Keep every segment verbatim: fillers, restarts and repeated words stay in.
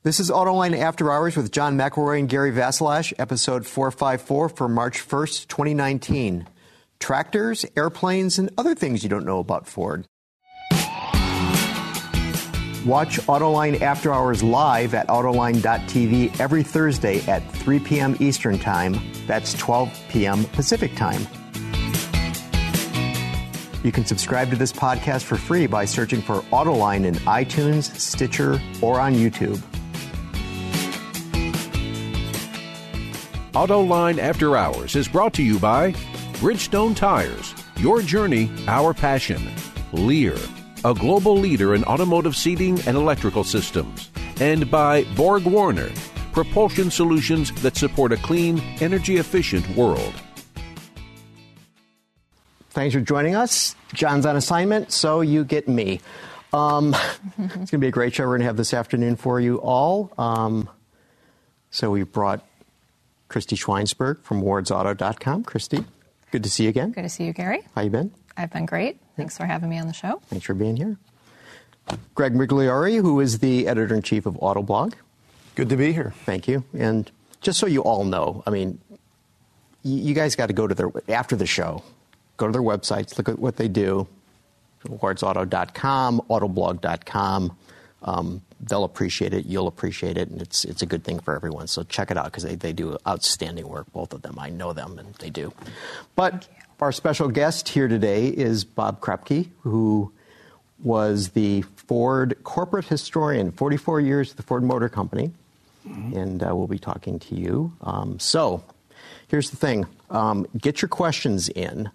This is Autoline After Hours with John McElroy and Gary Vasilash, episode four fifty-four for March first, twenty nineteen. Tractors, airplanes, and other things you don't know about Ford. Watch Autoline After Hours live at Autoline dot T V every Thursday at three p.m. Eastern Time. That's twelve p.m. Pacific Time. You can subscribe to this podcast for free by searching for Autoline in iTunes, Stitcher, or on YouTube. Autoline After Hours is brought to you by Bridgestone Tires, your journey, our passion. Lear, a global leader in automotive seating and electrical systems. And by Borg Warner, propulsion solutions that support a clean, energy-efficient world. Thanks for joining us. John's on assignment, so you get me. Um, it's going to be a great show we're going to have this afternoon for you all. Um, so we brought Christy Schweinsberg from Wards Auto dot com. Christy, good to see you again. Good to see you, Gary. How you been? I've been great. Thanks for having me on the show. Thanks for being here. Greg Migliori, who is the editor-in-chief of Autoblog. Good to be here. Thank you. And just so you all know, I mean, you guys got to go to their, after the show, go to their websites, look at what they do, Wards Auto dot com, Autoblog dot com. Um, they'll appreciate it. You'll appreciate it. And it's it's a good thing for everyone. So check it out because they, they do outstanding work, both of them. I know them, and they do. But our special guest here today is Bob Krepke, who was the Ford corporate historian, forty-four years at the Ford Motor Company. Mm-hmm. And uh, we'll be talking to you. Um, so here's the thing. Um, get your questions in.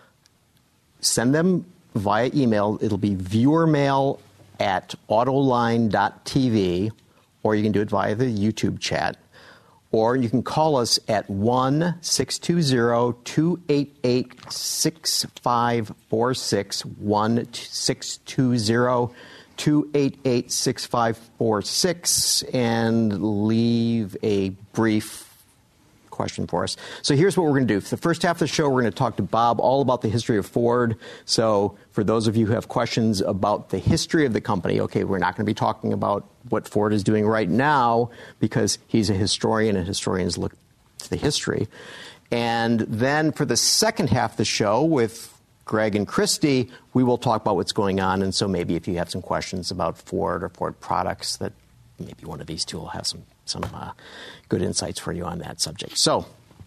Send them via email. It'll be viewer mail at Autoline dot T V, or you can do it via the YouTube chat. Or you can call us at one six two zero, two eight eight, six five four six, one six two zero, two eight eight, six five four six, and leave a brief question for us. So here's what we're going to do. For the first half of the show, we're going to talk to Bob all about the history of Ford. So for those of you who have questions about the history of the company, okay, we're not going to be talking about what Ford is doing right now because he's a historian and historians look to the history. And then for the second half of the show with Greg and Christy, we will talk about what's going on. And so maybe if you have some questions about Ford or Ford products, that maybe one of these two will have some some uh, good insights for you on that subject. So,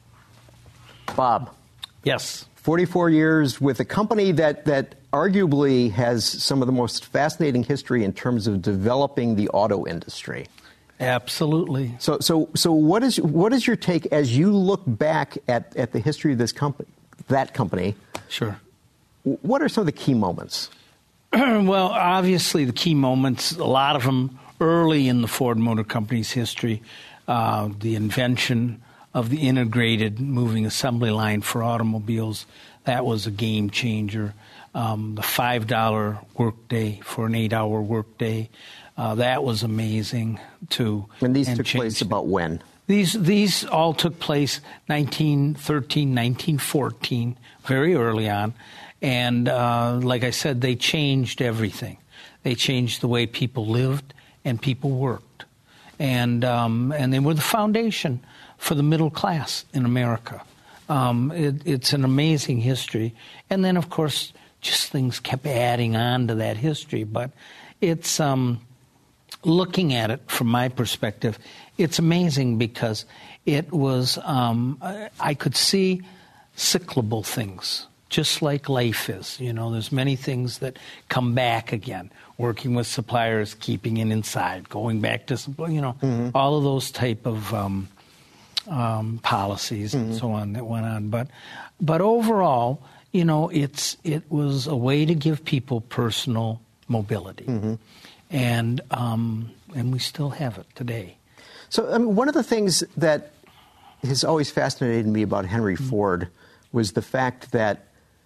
Bob. Yes. forty-four years with a company that, that arguably has some of the most fascinating history in terms of developing the auto industry. Absolutely. So, so, so what is what is your take as you look back at, at the history of this company, that company? Sure. What are some of the key moments? Well, obviously the key moments, a lot of them early in the Ford Motor Company's history, uh, the invention of the integrated moving assembly line for automobiles, that was a game changer. Um, the five dollar workday for an eight-hour workday, uh, that was amazing, too. And these and took place about when? These these all took place nineteen thirteen, nineteen fourteen, very early on. And uh, like I said, they changed everything. They changed the way people lived and people worked. And um, and they were the foundation for the middle class in America. Um, it, it's an amazing history. And then, of course, just things kept adding on to that history. But it's, um, looking at it from my perspective, it's amazing because it was, um, I could see cyclical things, just like life is. You know, there's many things that come back again. Working with suppliers, keeping it inside, going back to, you know, mm-hmm. all of those type of um, um, policies mm-hmm. and so on that went on. But, but overall, you know, it's it was a way to give people personal mobility, mm-hmm. and um, and we still have it today. So, I mean, one of the things that has always fascinated me about Henry mm-hmm. Ford was the fact that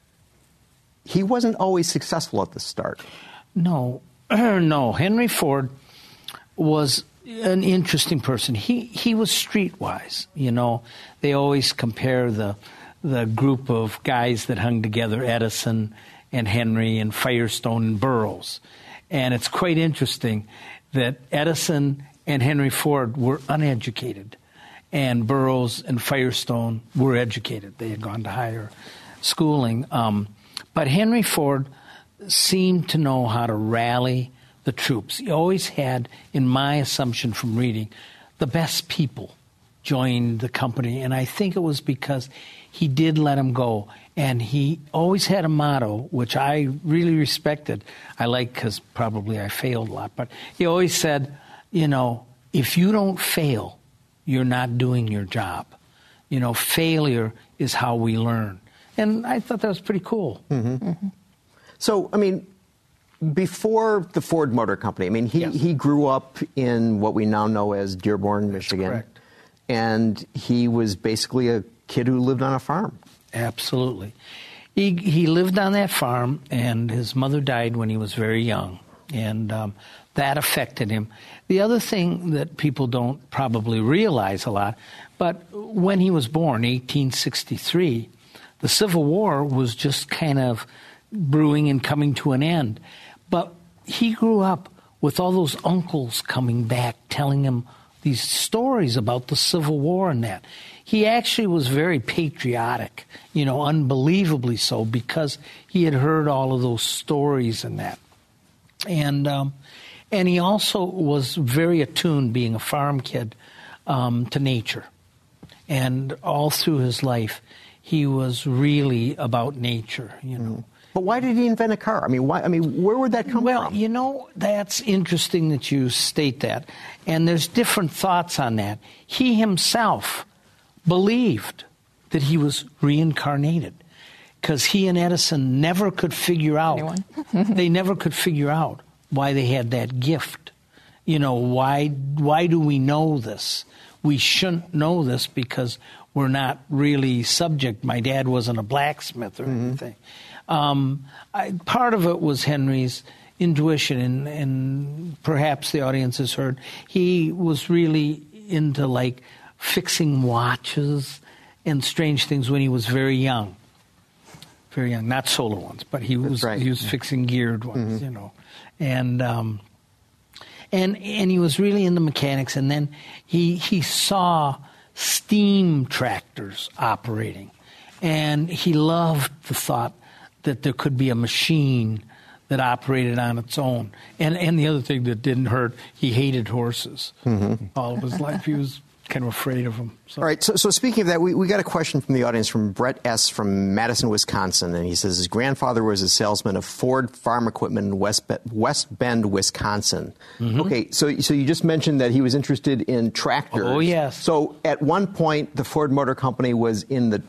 he wasn't always successful at the start. No, no. Henry Ford was an interesting person. He he was streetwise. You know, they always compare the the group of guys that hung together, Edison and Henry and Firestone and Burroughs. And it's quite interesting that Edison and Henry Ford were uneducated, and Burroughs and Firestone were educated. They had gone to higher schooling. Um, but Henry Ford seemed to know how to rally the troops. He always had, in my assumption from reading, the best people joined the company. And I think it was because he did let them go. And he always had a motto, which I really respected. I like because probably I failed a lot. But he always said, you know, if you don't fail, you're not doing your job. You know, failure is how we learn. And I thought that was pretty cool. Mm-hmm. Mm-hmm. So, I mean, before the Ford Motor Company, I mean, he, yes. he grew up in what we now know as Dearborn, Michigan. That's correct. And he was basically a kid who lived on a farm. Absolutely. He, he lived on that farm, and his mother died when he was very young. And um, that affected him. The other thing that people don't probably realize a lot, but when he was born, eighteen sixty-three, the Civil War was just kind of brewing and coming to an end. But he grew up with all those uncles coming back telling him these stories about the Civil War and that. He actually was very patriotic, you know, unbelievably so, because he had heard all of those stories and that. And um, and he also was very attuned, being a farm kid, um, to nature. And all through his life, he was really about nature, you know. But why did he invent a car? I mean, why? I mean, where would that come well, from? Well, you know, that's interesting that you state that. And there's different thoughts on that. He himself believed that he was reincarnated, because he and Edison never could figure out. They never could figure out why they had that gift. You know, why? Why do we know this? We shouldn't know this because we're not really subject. My dad wasn't a blacksmith or mm-hmm. anything. Um, I, part of it was Henry's intuition, and, and perhaps the audience has heard, he was really into, like, fixing watches and strange things when he was very young. Very young, not solar ones, but he was right. he was yeah. fixing geared ones, mm-hmm. you know. And um, and and he was really into mechanics, and then he he saw steam tractors operating, and he loved the thought that there could be a machine that operated on its own. And and the other thing that didn't hurt, he hated horses. Mm-hmm. All of his life, he was kind of afraid of them. So. All right, so, so speaking of that, we, we got a question from the audience from Brett S. from Madison, Wisconsin, and he says his grandfather was a salesman of Ford farm equipment in West, Be- West Bend, Wisconsin. Mm-hmm. Okay, so so you just mentioned that he was interested in tractors. Oh, yes. So at one point, the Ford Motor Company was in the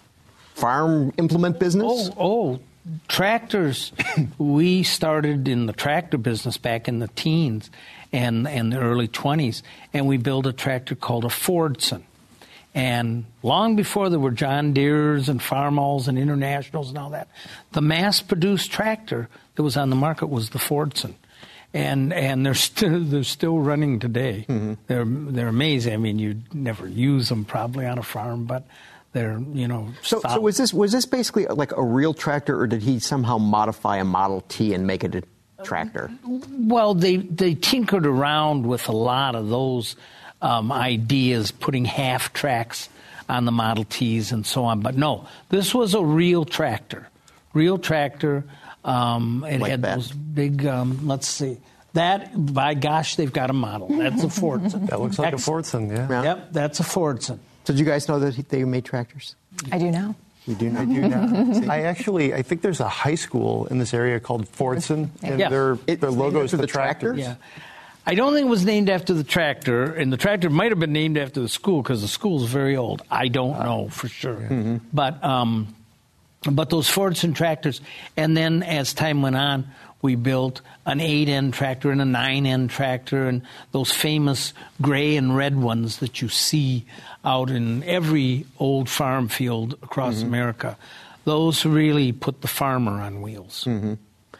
farm implement business? Oh, oh, tractors. We started in the tractor business back in the teens and, and the early twenties, and we built a tractor called a Fordson. And long before there were John Deeres and Farmalls and Internationals and all that, the mass-produced tractor that was on the market was the Fordson. And and they're still they're still running today. Mm-hmm. They're they're amazing. I mean, you'd never use them probably on a farm, but they're, you know. So, so was this was this basically like a real tractor, or did he somehow modify a Model T and make it a tractor? Well, they they tinkered around with a lot of those um, ideas, putting half tracks on the Model Ts and so on. But no, this was a real tractor, real tractor. Um, it like had that. those big. Um, let's see. That, by gosh, they've got a model. That's a Fordson. That looks like Excellent. a Fordson, yeah. yeah. Yep, that's a Fordson. So did you guys know that he, they made tractors? I do now. You do know? I do now. I actually, I think there's a high school in this area called Fordson, and Yeah. their, It's their logo named is after the the tractor. tractors? Yeah. I don't think it was named after the tractor, and the tractor might have been named after the school because the school's very old. I don't know for sure. Mm-hmm. But um, but those Fordson tractors, and then as time went on, we built an eight-end tractor and a nine-end tractor, and those famous gray and red ones that you see out in every old farm field across mm-hmm. America. Those really put the farmer on wheels. Mm-hmm.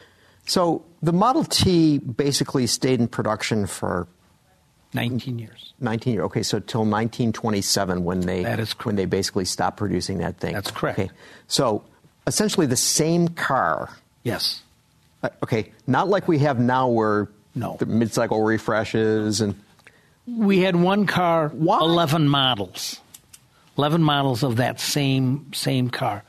So the Model T basically stayed in production for nineteen years. nineteen years. Okay, so till nineteen twenty-seven when they That is when they basically stopped producing that thing. That's correct. Okay, so essentially the same car. Yes. Uh, okay, not like we have now where No. the mid-cycle refreshes and We had one car, Why? eleven models. eleven models of that same same car.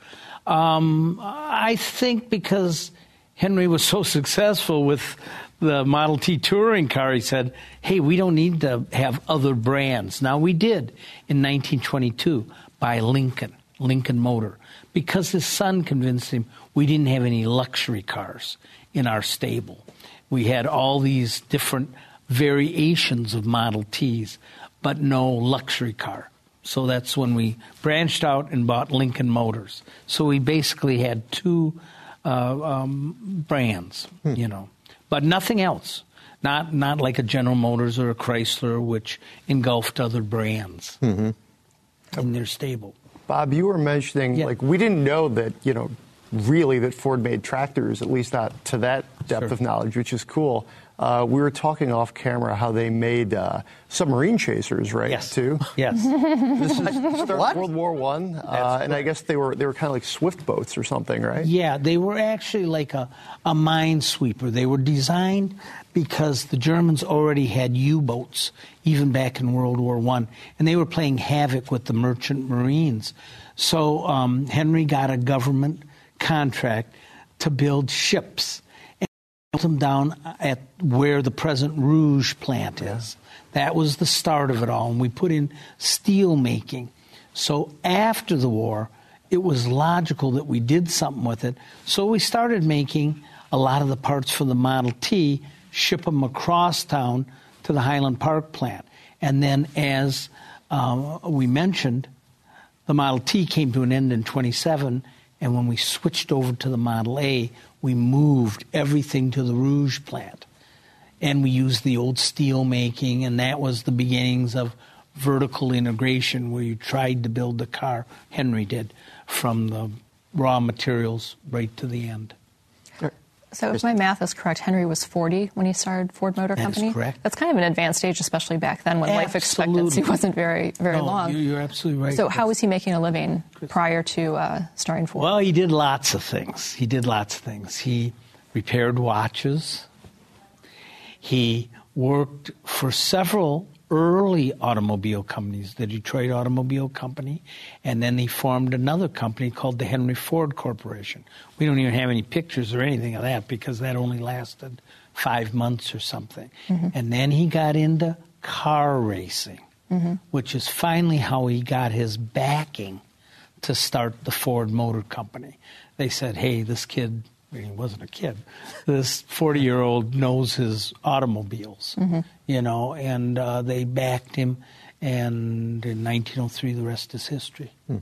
Um, I think because Henry was so successful with the Model T touring car, he said, hey, we don't need to have other brands. Now, we did in nineteen twenty-two buy Lincoln, Lincoln Motor, because his son convinced him we didn't have any luxury cars in our stable. We had all these different variations of Model Ts, but no luxury car. So that's when we branched out and bought Lincoln Motors. So we basically had two uh, um, brands, hmm. you know, but nothing else. Not not like a General Motors or a Chrysler, which engulfed other brands mm-hmm. in their stable. Bob, you were mentioning, yeah. like, we didn't know that, you know, really that Ford made tractors, at least not to that depth sure. of knowledge, which is cool. Uh, we were talking off camera how they made uh, submarine chasers, right? Yes. Too. Yes. This is start World War One, uh, and I guess they were they were kind of like swift boats or something, right? Yeah, they were actually like a a minesweeper. They were designed because the Germans already had U-boats even back in World War One, and they were playing havoc with the merchant marines. So um, Henry got a government contract to build ships. Them down at where the present Rouge plant is. That was the start of it all. And we put in steel making. So after the war, it was logical that we did something with it. So we started making a lot of the parts for the Model T, ship them across town to the Highland Park plant. And then as um, we mentioned, the Model T came to an end in twenty-seven. And when we switched over to the Model A, we moved everything to the Rouge plant. And we used the old steel making, and that was the beginnings of vertical integration, where you tried to build the car, Henry did, from the raw materials right to the end. So if my math is correct, Henry was forty when he started Ford Motor that Company? That's correct. That's kind of an advanced age, especially back then when Absolutely. life expectancy wasn't very, very no, long. You're absolutely right. So how was he making a living prior to uh, starting Ford? Well, he did lots of things. He did lots of things. He repaired watches. He worked for several early automobile companies, the Detroit Automobile Company, and then he formed another company called the Henry Ford Corporation. We don't even have any pictures or anything of that because that only lasted five months or something. Mm-hmm. And then he got into car racing, mm-hmm. which is finally how he got his backing to start the Ford Motor Company. They said, hey, this kid, he wasn't a kid, this forty-year-old knows his automobiles, mm-hmm. you know, and uh, they backed him, and in nineteen oh three, the rest is history. Hmm.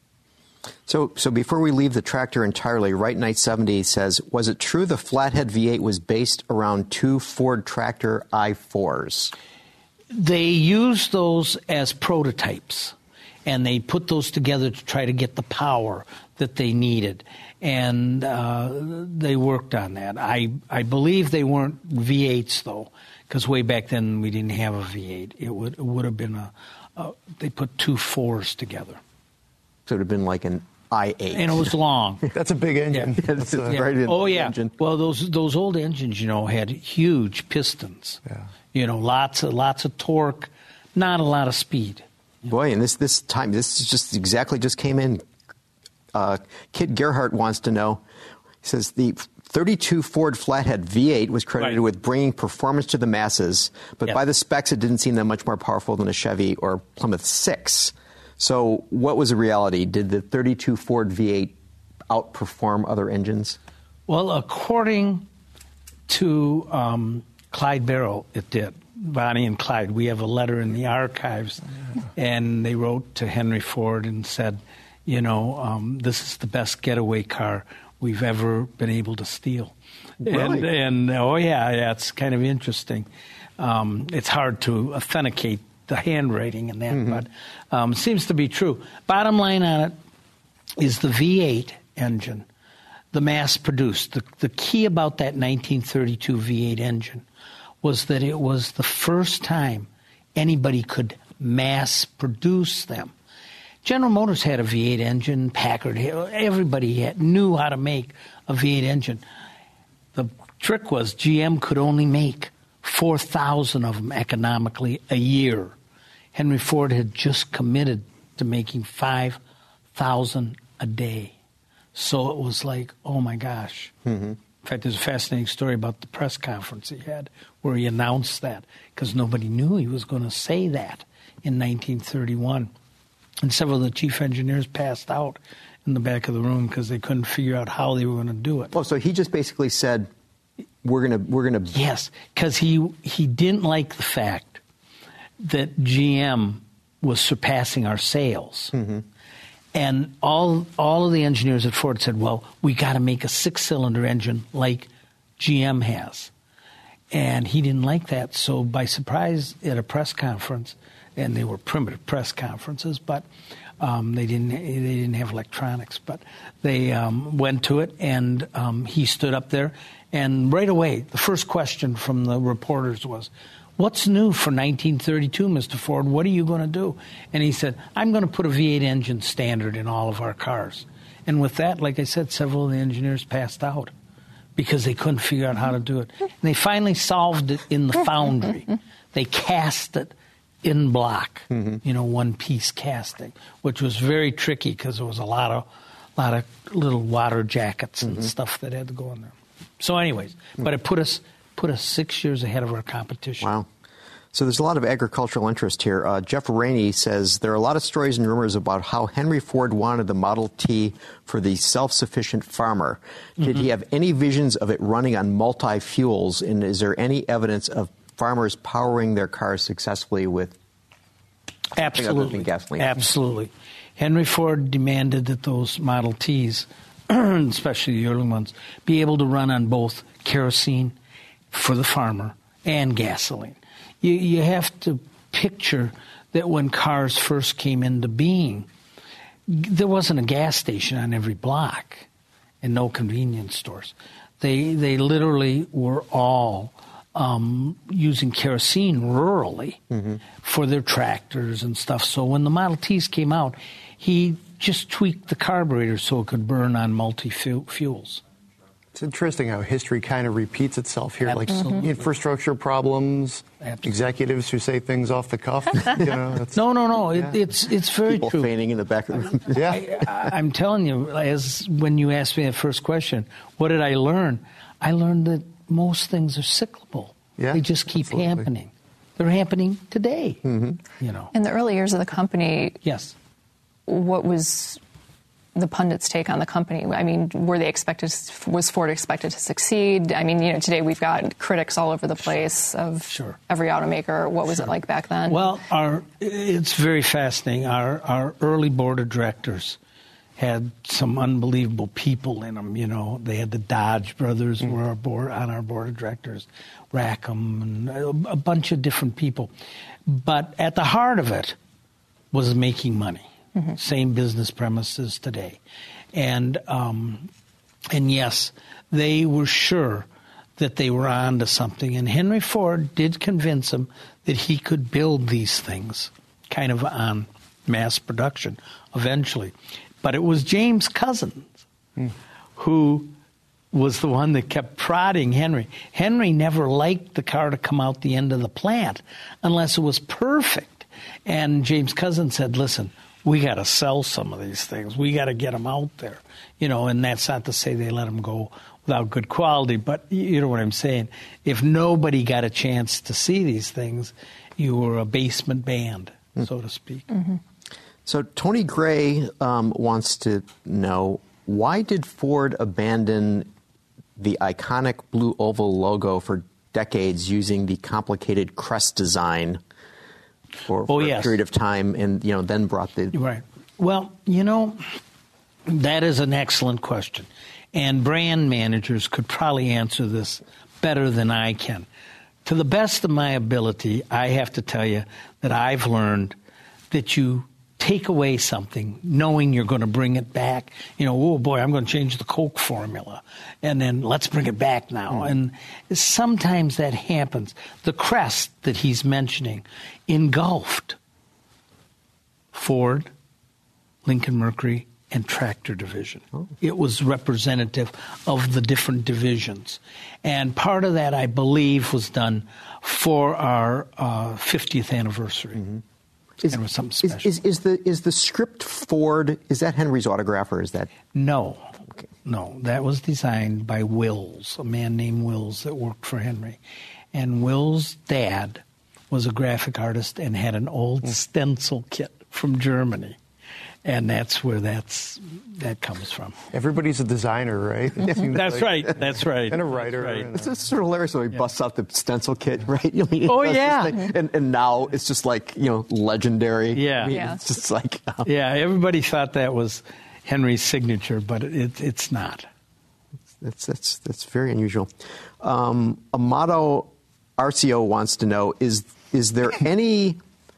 So so before we leave the tractor entirely, Right Knight seventy says, was it true the flathead V eight was based around two Ford tractor I fours? They used those as prototypes, and they put those together to try to get the power that they needed. And uh, they worked on that. I, I believe they weren't V eights, though, because way back then we didn't have a V eight. It would, it would have been a, a, they put two fours together. So it would have been like an I eight. And it was long. That's a big engine. Yeah. That's a yeah. very oh, yeah. engine. Well, those those old engines, you know, had huge pistons. Yeah. You know, lots of, lots of torque, not a lot of speed. Boy, and this, this time, this is just exactly just came in. Uh, Kit Gerhardt wants to know, he says, the thirty-two Ford Flathead V eight was credited right. with bringing performance to the masses, but yep. by the specs, it didn't seem that much more powerful than a Chevy or Plymouth six. So what was the reality? Did the thirty-two Ford V eight outperform other engines? Well, according to um, Clyde Barrow, it did. Bonnie and Clyde. We have a letter in the archives, yeah. and they wrote to Henry Ford and said, you know, um, this is the best getaway car we've ever been able to steal. Really? And, and oh, yeah, yeah, it's kind of interesting. Um, it's hard to authenticate the handwriting in that, mm-hmm. but um, seems to be true. Bottom line on it is the V eight engine, the mass-produced. The, the key about that nineteen thirty-two V eight engine was that it was the first time anybody could mass-produce them. General Motors had a V eight engine, Packard, everybody had, knew how to make a V eight engine. The trick was G M could only make four thousand of them economically a year. Henry Ford had just committed to making five thousand a day. So it was like, oh my gosh. Mm-hmm. In fact, there's a fascinating story about the press conference he had where he announced that, because nobody knew he was going to say that in nineteen thirty-one. And several of the chief engineers passed out in the back of the room because they couldn't figure out how they were going to do it. Oh, so he just basically said, we're going to, we're going to... Yes, because he, he didn't like the fact that G M was surpassing our sales. Mm-hmm. And all all of the engineers at Ford said, well, we got to make a six-cylinder engine like G M has. And he didn't like that. So by surprise at a press conference, and they were primitive press conferences, but um, they didn't they didn't have electronics. But they um, went to it, and um, he stood up there. And right away, the first question from the reporters was, what's new for nineteen thirty-two, Mister Ford? What are you going to do? And he said, I'm going to put a V eight engine standard in all of our cars. And with that, like I said, several of the engineers passed out because they couldn't figure out how to do it. And they finally solved it in the foundry. They cast it in block, mm-hmm. you know, one-piece casting, which was very tricky because there was a lot of, lot of little water jackets and mm-hmm. stuff that had to go in there. So anyways, mm-hmm. but it put us... put us six years ahead of our competition. Wow. So there's a lot of agricultural interest here. Uh, Jeff Rainey says there are a lot of stories and rumors about how Henry Ford wanted the Model T for the self-sufficient farmer. Did mm-hmm. he have any visions of it running on multi-fuels? And is there any evidence of farmers powering their cars successfully with Absolutely. gasoline? Absolutely. Henry Ford demanded that those Model Ts, especially the early ones, be able to run on both kerosene for the farmer and gasoline. You, you have to picture that when cars first came into being, there wasn't a gas station on every block and no convenience stores. They they literally were all um, using kerosene rurally mm-hmm. for their tractors and stuff. So when the Model Ts came out, he just tweaked the carburetor so it could burn on multi-fuels. It's interesting how history kind of repeats itself here, Absolutely. like infrastructure problems, Absolutely. executives who say things off the cuff. You know, that's, no, no, no. Yeah. It, it's it's very People true. fainting in the back of the room. Yeah, I, I'm telling you, as when you asked me that first question, what did I learn? I learned that most things are cyclical. Yeah, they just keep absolutely. happening. They're happening today. Mm-hmm. You know. In the early years of the company, yes. What was the pundits' take on the company? I mean, were they expected? Was Ford expected to succeed? I mean, you know, today we've got critics all over the place of sure. every automaker. What was sure. it like back then? Well, our it's very fascinating. Our our early board of directors had some unbelievable people in them. You know, they had the Dodge brothers mm. were our board, on our board of directors, Rackham, and a, a bunch of different people. But at the heart of it was making money. Mm-hmm. Same business premises today. And um, and yes, they were sure that they were on to something. And Henry Ford did convince them that he could build these things kind of on mass production eventually. But it was James Couzens mm. who was the one that kept prodding Henry. Henry never liked the car to come out the end of the plant unless it was perfect. And James Couzens said, listen, we got to sell some of these things. We got to get them out there, you know, and that's not to say they let them go without good quality, but you know what I'm saying. If nobody got a chance to see these things, you were a basement band, mm. so to speak. Mm-hmm. So Tony Gray um, wants to know, why did Ford abandon the iconic blue oval logo for decades using the complicated crest design for, for oh, yes. a period of time, and you know then brought the right. Well, you know, that is an excellent question, and brand managers could probably answer this better than I can. To the best of my ability, I have to tell you that I've learned that you take away something knowing you're going to bring it back. You know, oh boy, I'm going to change the Coke formula, and then let's bring it back now. Mm. And sometimes that happens. The crest that he's mentioning engulfed Ford, Lincoln Mercury, and tractor division. Oh. It was representative of the different divisions. And part of that, I believe, was done for our uh, fiftieth anniversary. Mm-hmm. Is, and it was something special. Is, is, is, the, is the script Ford, is that Henry's autograph, or is that? No. Okay. No, that was designed by Wills, a man named Wills that worked for Henry. And Will's dad was a graphic artist and had an old stencil kit from Germany. And that's where that's that comes from. Everybody's a designer, right? That's like, right. That's right. And a writer. Right. And it's, it's sort of hilarious when he busts out the stencil kit, right? You know, oh, yeah. And, and now it's just like, you know, legendary. Yeah. I mean, yeah. It's just like... Um, yeah, everybody thought that was Henry's signature, but it, it's not. That's, that's, that's very unusual. Um, Amato Arcio wants to know, is is there any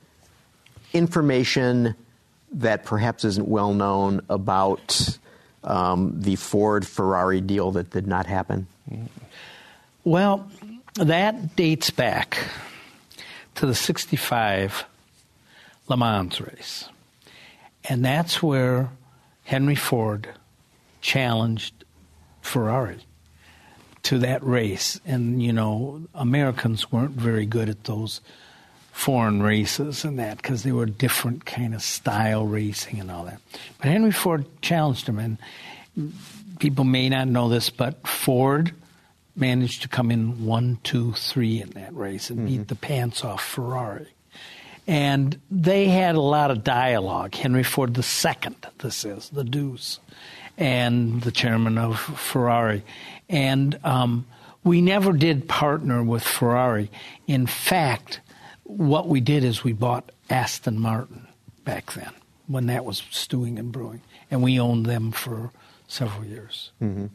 information that perhaps isn't well known about um, the Ford-Ferrari deal that did not happen? Well, that dates back to the sixty-five Le Mans race. And that's where Henry Ford challenged Ferrari to that race. And, you know, Americans weren't very good at those foreign races and that because they were different kind of style racing and all that. But Henry Ford challenged him, and people may not know this, but Ford managed to come in one, two, three in that race and mm-hmm. beat the pants off Ferrari. And they had a lot of dialogue. Henry Ford the Second, this is, the Deuce, and the chairman of Ferrari. And um, we never did partner with Ferrari. In fact, what we did is we bought Aston Martin back then, when that was stewing and brewing, and we owned them for several years. Mm-hmm.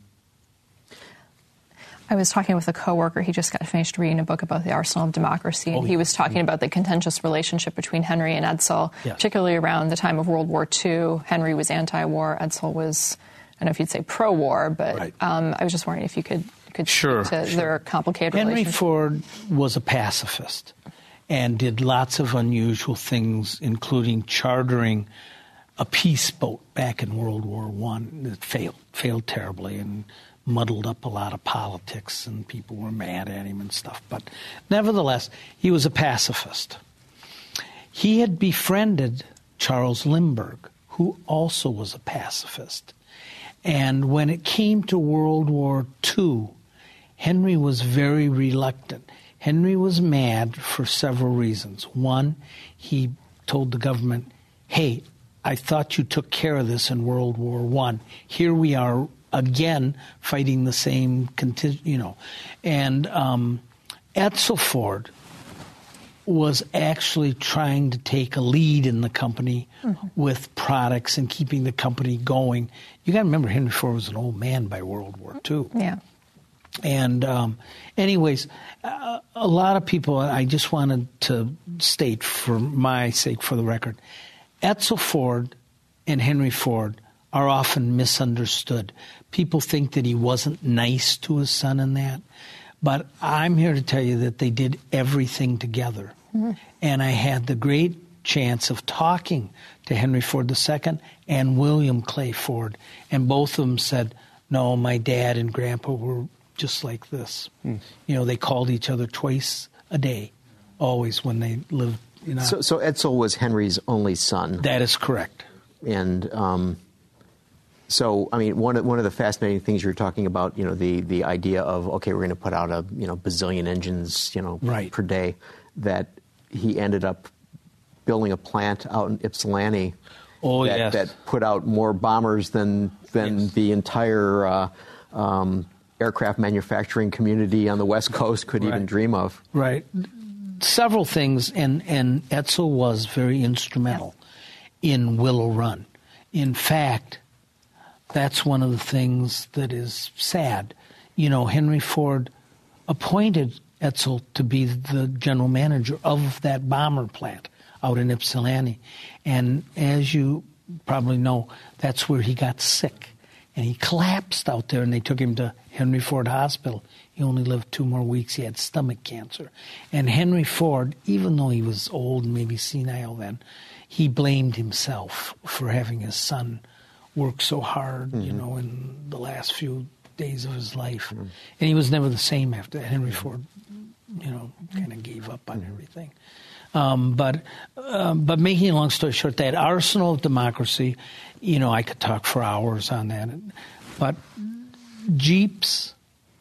I was talking with a coworker. He just got finished reading a book about the Arsenal of Democracy, and oh, he was talking yeah. about the contentious relationship between Henry and Edsel, yes. particularly around the time of World War Two. Henry was anti-war. Edsel was, I don't know if you'd say pro-war, but right. um, I was just wondering if you could, could sure, speak to sure. their complicated Henry relationship. Ford was a pacifist and did lots of unusual things, including chartering a peace boat back in World War One that failed, failed terribly and muddled up a lot of politics, and people were mad at him and stuff. But nevertheless, he was a pacifist. He had befriended Charles Lindbergh, who also was a pacifist. And when it came to World War Two, Henry was very reluctant. Henry was mad for several reasons. One, he told the government, hey, I thought you took care of this in World War One. Here we are again fighting the same, you know. And um, Edsel Ford was actually trying to take a lead in the company mm-hmm. with products and keeping the company going. You got to remember, Henry Ford was an old man by World War Two. Yeah. And um, anyways, uh, a lot of people, I just wanted to state for my sake, for the record, Edsel Ford and Henry Ford are often misunderstood. People think that he wasn't nice to his son in that. But I'm here to tell you that they did everything together. Mm-hmm. And I had the great chance of talking to Henry Ford the Second and William Clay Ford. And both of them said, no, my dad and grandpa were just like this. Mm. You know, they called each other twice a day, always when they lived. You know. So, so Edsel was Henry's only son. That is correct. And um, so, I mean, one of, one of the fascinating things you were talking about, you know, the, the idea of, okay, we're going to put out a, you know, bazillion engines, you know, right. per day, that he ended up building a plant out in Ypsilanti oh, that, yes. that put out more bombers than, than yes. the entire uh, um, aircraft manufacturing community on the West Coast could right. even dream of. Right. Several things, and, and Edsel was very instrumental in Willow Run. In fact, that's one of the things that is sad. You know, Henry Ford appointed Edsel to be the general manager of that bomber plant out in Ypsilanti. And as you probably know, that's where he got sick. And he collapsed out there, and they took him to Henry Ford Hospital. He only lived two more weeks. He had stomach cancer. And Henry Ford, even though he was old and maybe senile then, he blamed himself for having his son worked so hard, mm-hmm. you know, in the last few days of his life. Mm-hmm. And he was never the same after that. Henry Ford, you know, kind of gave up on mm-hmm. everything. Um, but um, but making a long story short, that arsenal of democracy, you know, I could talk for hours on that. But Jeeps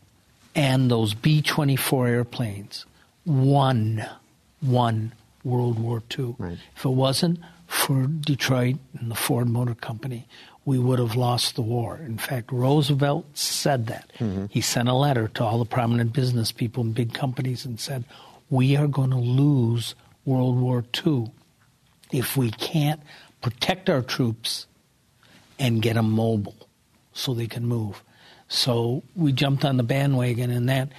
and those B twenty-four airplanes won, won World War Two. Right. If it wasn't for Detroit and the Ford Motor Company, we would have lost the war. In fact, Roosevelt said that. Mm-hmm. He sent a letter to all the prominent business people and big companies and said, we are going to lose World War Two if we can't protect our troops and get them mobile so they can move. So we jumped on the bandwagon, and that,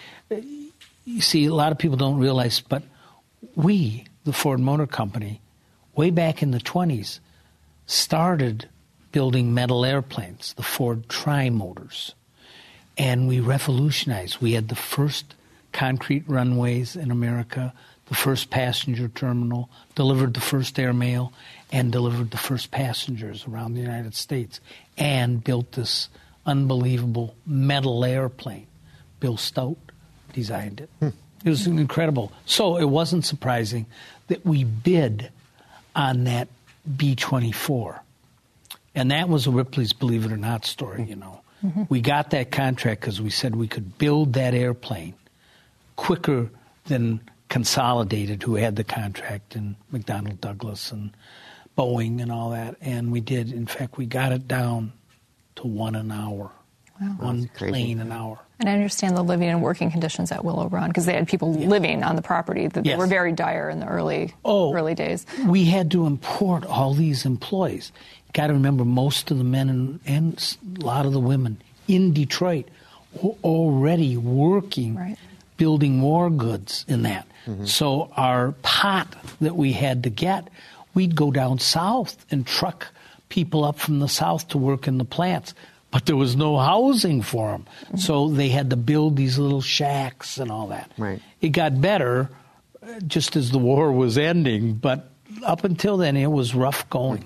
you see, a lot of people don't realize, but we, the Ford Motor Company, way back in the twenties, started building metal airplanes, the Ford Tri-Motors. And we revolutionized. We had the first concrete runways in America, the first passenger terminal, delivered the first airmail, and delivered the first passengers around the United States, and built this unbelievable metal airplane. Bill Stout designed it. Hmm. It was incredible. So it wasn't surprising that we bid on that B twenty-four. And that was a Ripley's Believe It or Not story, you know. Mm-hmm. We got that contract because we said we could build that airplane quicker than Consolidated, who had the contract, and McDonnell Douglas and Boeing and all that. And we did. In fact, we got it down to one an hour. Wow. One plane an hour. And I understand the living and working conditions at Willow Run, because they had people yeah. living on the property that yes. were very dire in the early oh, early days. We had to import all these employees. You got to remember, most of the men and, and a lot of the women in Detroit were already working, right. building war goods in that. Mm-hmm. So our pot that we had to get, we'd go down south and truck people up from the south to work in the plants. But there was no housing for them. Mm-hmm. So they had to build these little shacks and all that. Right. It got better just as the war was ending, but up until then it was rough going.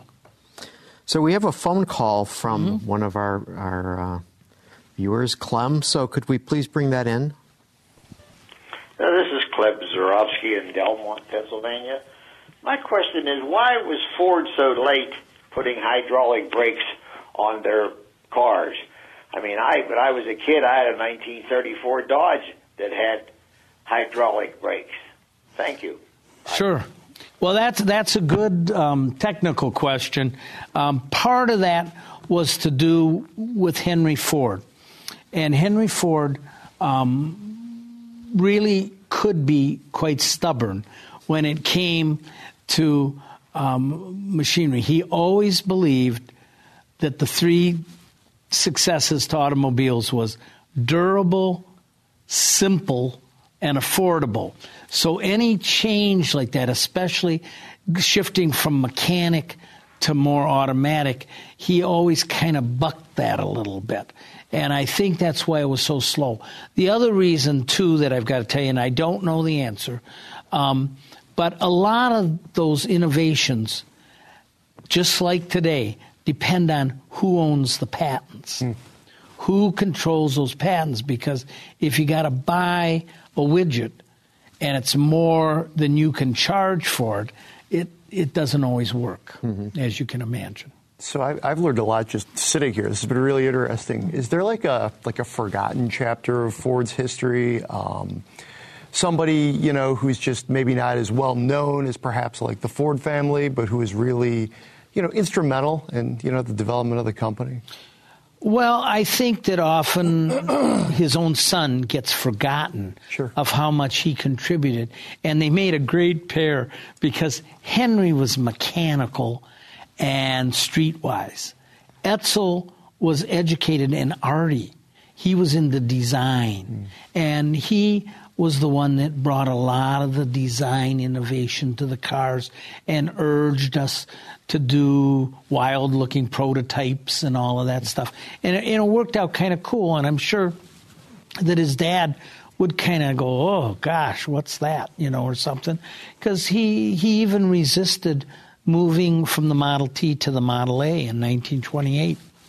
So we have a phone call from mm-hmm. one of our, our uh, viewers, Clem. So could we please bring that in? Uh, this is Clem Zarowski in Delmont, Pennsylvania. My question is, why was Ford so late putting hydraulic brakes on their cars? I mean, I when I was a kid, I had a nineteen thirty-four Dodge that had hydraulic brakes. Thank you. Sure. Well, that's that's a good um, technical question. Um, part of that was to do with Henry Ford, and Henry Ford um, really could be quite stubborn when it came to um, machinery. He always believed that the three successes to automobiles was durable, simple, and affordable. So any change like that, especially shifting from mechanic to more automatic, he always kind of bucked that a little bit. And I think that's why it was so slow. The other reason, too, that I've got to tell you, and I don't know the answer, um, but a lot of those innovations, just like today, depend on who owns the patents, mm. who controls those patents. Because if you got to buy a widget and it's more than you can charge for it, it, it doesn't always work, mm-hmm. as you can imagine. So I, I've learned a lot just sitting here. This has been really interesting. Is there like a like a forgotten chapter of Ford's history? Um, somebody, you know, who's just maybe not as well known as perhaps like the Ford family, but who is really, you know, instrumental in, you know, the development of the company? Well, I think that often his own son gets forgotten sure. of how much he contributed. And they made a great pair because Henry was mechanical and streetwise. Edsel was educated and arty. He was into design. Mm. And he was the one that brought a lot of the design innovation to the cars and urged us to do wild-looking prototypes and all of that stuff. And it, and it worked out kind of cool, and I'm sure that his dad would kind of go, oh, gosh, what's that, you know, or something. Because he, he even resisted moving from the Model T to the Model A in nineteen twenty-eight.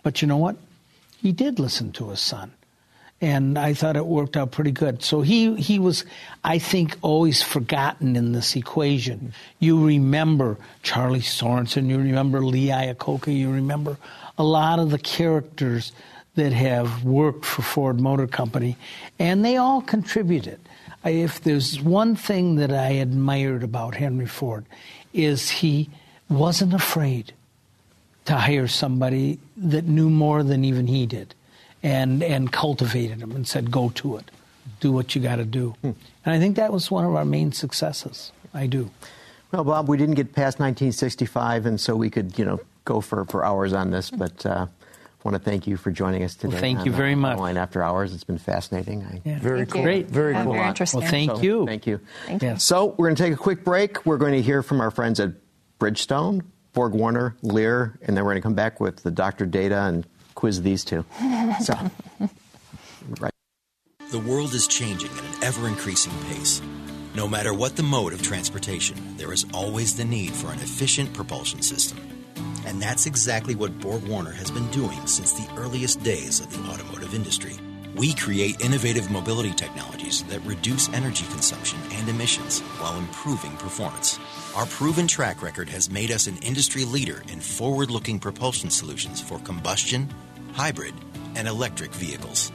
But you know what? He did listen to his son. And I thought it worked out pretty good. So he, he was, I think, always forgotten in this equation. You remember Charlie Sorensen, you remember Lee Iacocca, you remember a lot of the characters that have worked for Ford Motor Company, and they all contributed. If there's one thing that I admired about Henry Ford, is he wasn't afraid to hire somebody that knew more than even he did. And and cultivated them and said, go to it. Do what you got to do. Hmm. And I think that was one of our main successes. I do. Well, Bob, we didn't get past nineteen sixty-five, and so we could, you know, go for, for hours on this. But uh, I want to thank you for joining us today. Well, thank you on, very uh, much. Online After Hours. It's been fascinating. I, yeah. Very thank cool. You. Great. Very yeah, cool. Very interesting. Well, thank so, you. Thank you. Thank you. Yeah. So we're going to take a quick break. We're going to hear from our friends at Bridgestone, Borg Warner, Lear, and then we're going to come back with the Doctor Data and quiz these two. So, right. The world is changing at an ever-increasing pace. No matter what the mode of transportation, there is always the need for an efficient propulsion system. And that's exactly what Borg Warner has been doing since the earliest days of the automotive industry. We create innovative mobility technologies that reduce energy consumption and emissions while improving performance. Our proven track record has made us an industry leader in forward-looking propulsion solutions for combustion, hybrid, and electric vehicles.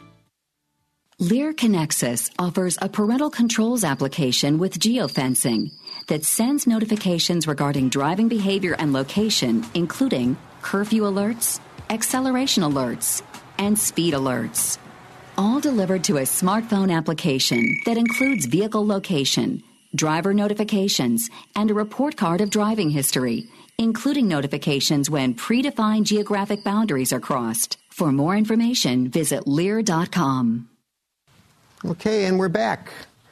Lear Connexus offers a parental controls application with geofencing that sends notifications regarding driving behavior and location, including curfew alerts, acceleration alerts, and speed alerts. All delivered to a smartphone application that includes vehicle location, driver notifications, and a report card of driving history, including notifications when predefined geographic boundaries are crossed. For more information, visit Lear dot com. Okay, and we're back.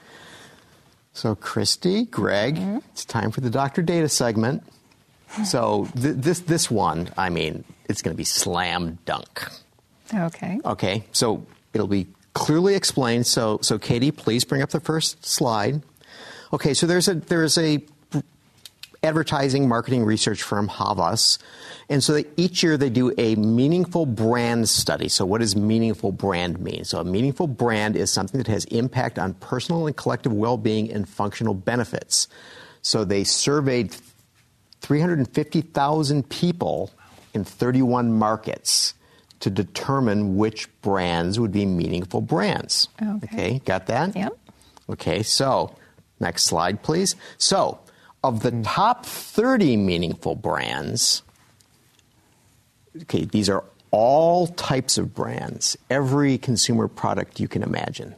So, Christy, Greg, mm-hmm. It's time for the Doctor Data segment. So, th- this this one, I mean, it's going to be slam dunk. Okay. Okay, so it'll be clearly explained. So, so Katie, please bring up the first slide. Okay, so there's a there's a advertising marketing research firm, Havas, and so they, each year they do a meaningful brand study. So what does meaningful brand mean? So a meaningful brand is something that has impact on personal and collective well-being and functional benefits. So they surveyed three hundred fifty thousand people in thirty-one markets to determine which brands would be meaningful brands. Okay, okay got that? Yep. Okay, so next slide, please. So of the top thirty meaningful brands, okay, these are all types of brands, every consumer product you can imagine.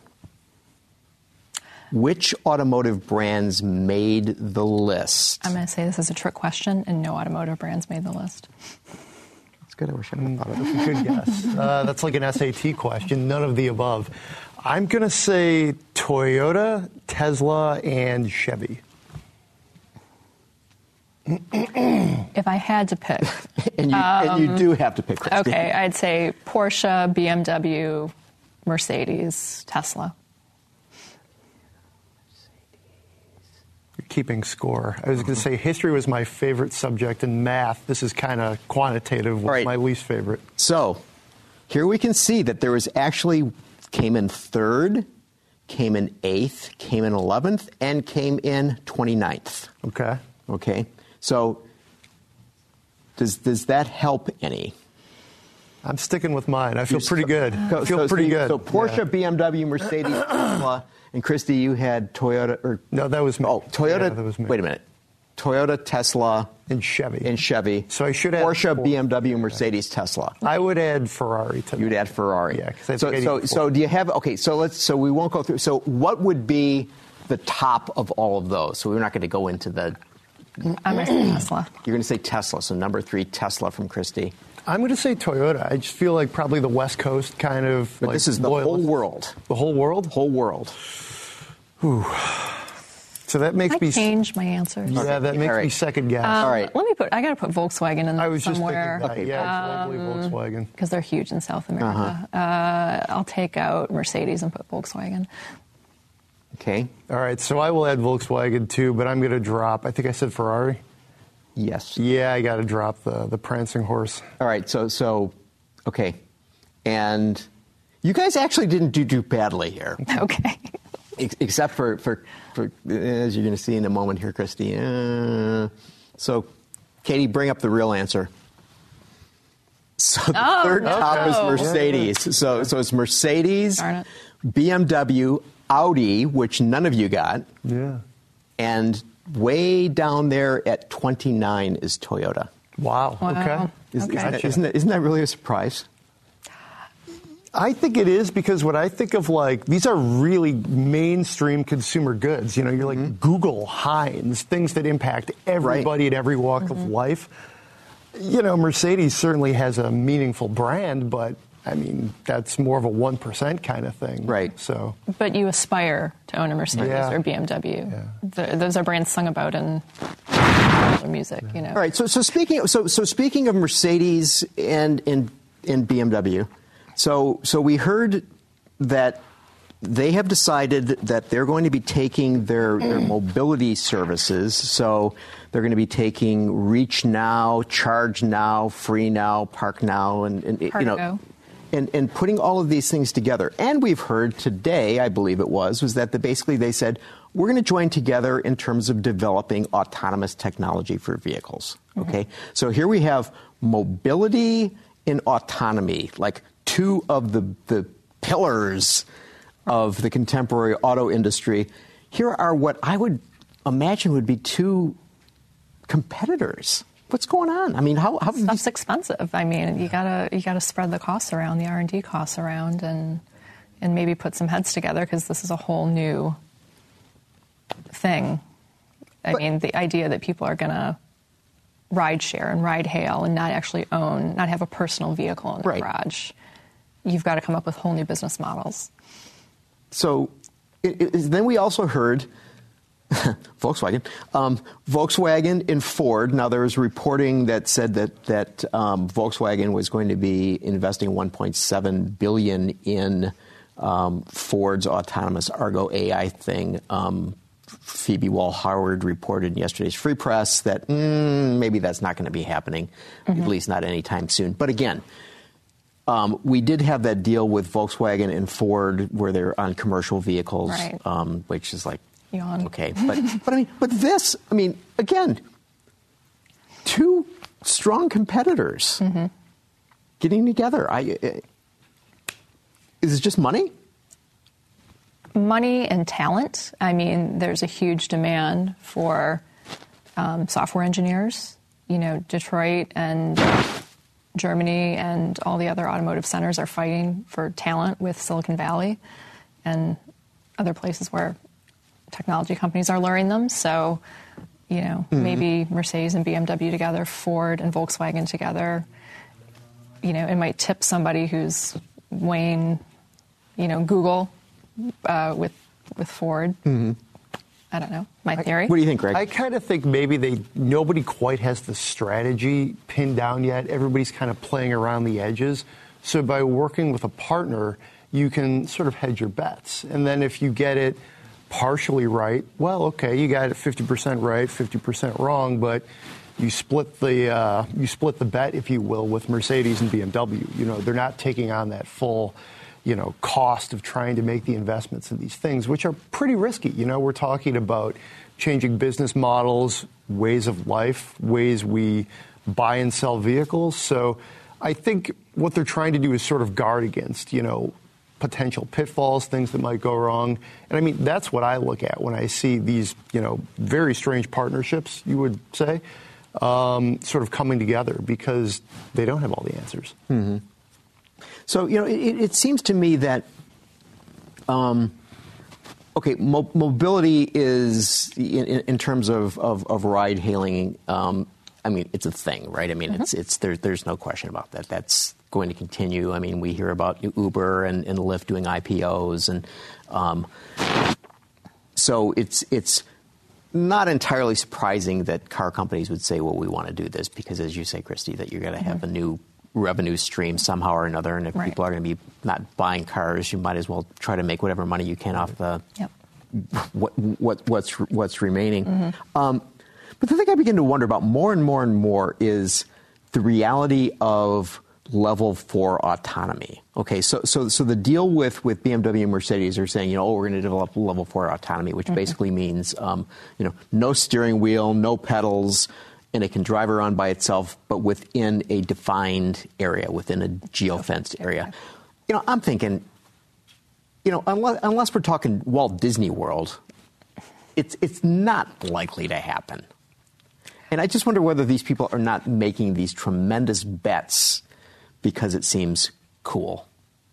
Which automotive brands made the list? I'm going to say this is a trick question, and no automotive brands made the list. That's good. I wish I would have thought of it. That's a good guess. Uh, that's like an S A T question. None of the above. I'm going to say Toyota, Tesla, and Chevy. If I had to pick. and, you, um, and you do have to pick. Christy. Okay, I'd say Porsche, B M W, Mercedes, Tesla. You're keeping score. I was going to say history was my favorite subject, and math, this is kind of quantitative, was right. my least favorite. So here we can see that there was actually came in third, came in eighth, came in eleventh, and came in twenty-ninth. Okay. Okay. So does does that help any? I'm sticking with mine. I feel pretty good. I feel so, pretty so, good. So Porsche, yeah. B M W, Mercedes, Tesla, and Christy, you had Toyota. Or no, that was me. Oh, Toyota. Yeah, that was me. Wait a minute. Toyota, Tesla, and Chevy. And Chevy. So I should add Porsche, B M W, Mercedes, Tesla. I would add Ferrari to that. You'd add Ferrari. Yeah. I so so so do you have? Okay. So let's. So we won't go through. So what would be the top of all of those? So we're not going to go into the. I'm going to say Tesla. You're going to say Tesla. So number three, Tesla from Christy. I'm going to say Toyota. I just feel like probably the West Coast kind of. But like this is the loyal. whole world. The whole world? Whole world. Whew. So that makes I me. change my answers. Yeah, that makes right. me second guess. Um, All right. Let me put. I got to put Volkswagen in there I was somewhere. just thinking that. Yeah, um, it's likely Volkswagen. Because they're huge in South America. Uh-huh. Uh, I'll take out Mercedes and put Volkswagen. Okay. All right. So I will add Volkswagen too, but I'm going to drop. I think I said Ferrari. Yes. Yeah, I got to drop the the prancing horse. All right. So so Okay. And you guys actually didn't do too badly here. Okay. Ex- except for, for, for, as you're going to see in a moment here, Christy. Uh, so, Katie, bring up the real answer. So the Oh, third no. top is Oh. Mercedes. So, so it's Mercedes, Darn it. B M W, Audi, which none of you got. Yeah. And way down there at twenty-nine is Toyota. Wow. Wow. Okay. Is, Okay. Isn't, that, isn't, that, isn't that really a surprise? I think it is because when I think of like, these are really mainstream consumer goods. You know, you're like Mm-hmm. Google, Heinz, things that impact everybody Right. at every walk Mm-hmm. of life. You know, Mercedes certainly has a meaningful brand, but I mean, that's more of a one percent kind of thing. Right. So, But you aspire to own a Mercedes Yeah. or B M W. Yeah. The, those are brands sung about in music, you know. All right. So, so speaking, so, so speaking of Mercedes and and, and B M W, so so we heard that they have decided that they're going to be taking their, their mobility services. So they're going to be taking Reach Now, Charge Now, Free Now, Park Now, and, and you know. Pargo. And, and putting all of these things together. And we've heard today, I believe it was, was that the, basically they said, we're going to join together in terms of developing autonomous technology for vehicles. Okay? So here we have mobility and autonomy, like two of the, the pillars of the contemporary auto industry. Here are what I would imagine would be two competitors. What's going on? I mean, how, how Stuff's expensive. I mean, you gotta you gotta spread the costs around, the R and D costs around, and and maybe put some heads together because this is a whole new thing. I But- mean, the idea that people are gonna ride share and ride hail and not actually own, not have a personal vehicle in the Right. garage. You've got to come up with whole new business models. So it, it, then we also heard Volkswagen, um, Volkswagen and Ford. Now there was reporting that said that that um, Volkswagen was going to be investing one point seven billion dollars in um, Ford's autonomous Argo A I thing. Um, Phoebe Wall-Howard reported in yesterday's Free Press that mm, maybe that's not going to be happening, mm-hmm. at least not anytime soon. But again, um, we did have that deal with Volkswagen and Ford where they're on commercial vehicles, Right. um, which is like, Yawn. okay. But, but I mean, but this, I mean, again, two strong competitors mm-hmm. getting together. I, uh, is it just money? Money and talent. I mean, there's a huge demand for um, software engineers. You know, Detroit and Germany and all the other automotive centers are fighting for talent with Silicon Valley and other places where technology companies are luring them. So, you know, mm-hmm. maybe Mercedes and B M W together, Ford and Volkswagen together. You know, it might tip somebody who's weighing, you know, Google. Uh, with with Ford, mm-hmm. I don't know. My theory. What do you think, Greg? I kind of think maybe they nobody quite has the strategy pinned down yet. Everybody's kind of playing around the edges. So by working with a partner, you can sort of hedge your bets. And then if you get it partially right, well, okay, you got it fifty percent right, fifty percent wrong, but you split the uh, you split the bet, if you will, with Mercedes and B M W. You know, they're not taking on that full, you know, cost of trying to make the investments in these things, which are pretty risky. You know, we're talking about changing business models, ways of life, ways we buy and sell vehicles. So I think what they're trying to do is sort of guard against, you know, potential pitfalls, things that might go wrong. And I mean, that's what I look at when I see these, you know, very strange partnerships, you would say, um, sort of coming together because they don't have all the answers. Mm-hmm. So, you know, it, it seems to me that, um, okay, mo- mobility is, in, in terms of, of, of ride hailing, um, I mean, it's a thing, right? I mean, mm-hmm. it's, it's there, there's no question about that. That's going to continue. I mean, we hear about Uber and, and Lyft doing I P Os. And um, so it's it's not entirely surprising that car companies would say, well, we want to do this because, as you say, Christy, that you're going to have mm-hmm. a new revenue stream somehow or another, and if right. people are going to be not buying cars, you might as well try to make whatever money you can off the yep. what, what what's what's remaining. Mm-hmm. Um, but the thing I begin to wonder about more and more and more is the reality of level four autonomy. Okay, so so so the deal with, with B M W and Mercedes are saying, you know, oh, we're going to develop level four autonomy, which mm-hmm. basically means, um, you know, no steering wheel, no pedals, and it can drive around by itself, but within a defined area, within a geofenced area. You know, I'm thinking, you know, unless, unless we're talking Walt Disney World, it's it's not likely to happen. And I just wonder whether these people are not making these tremendous bets because it seems cool.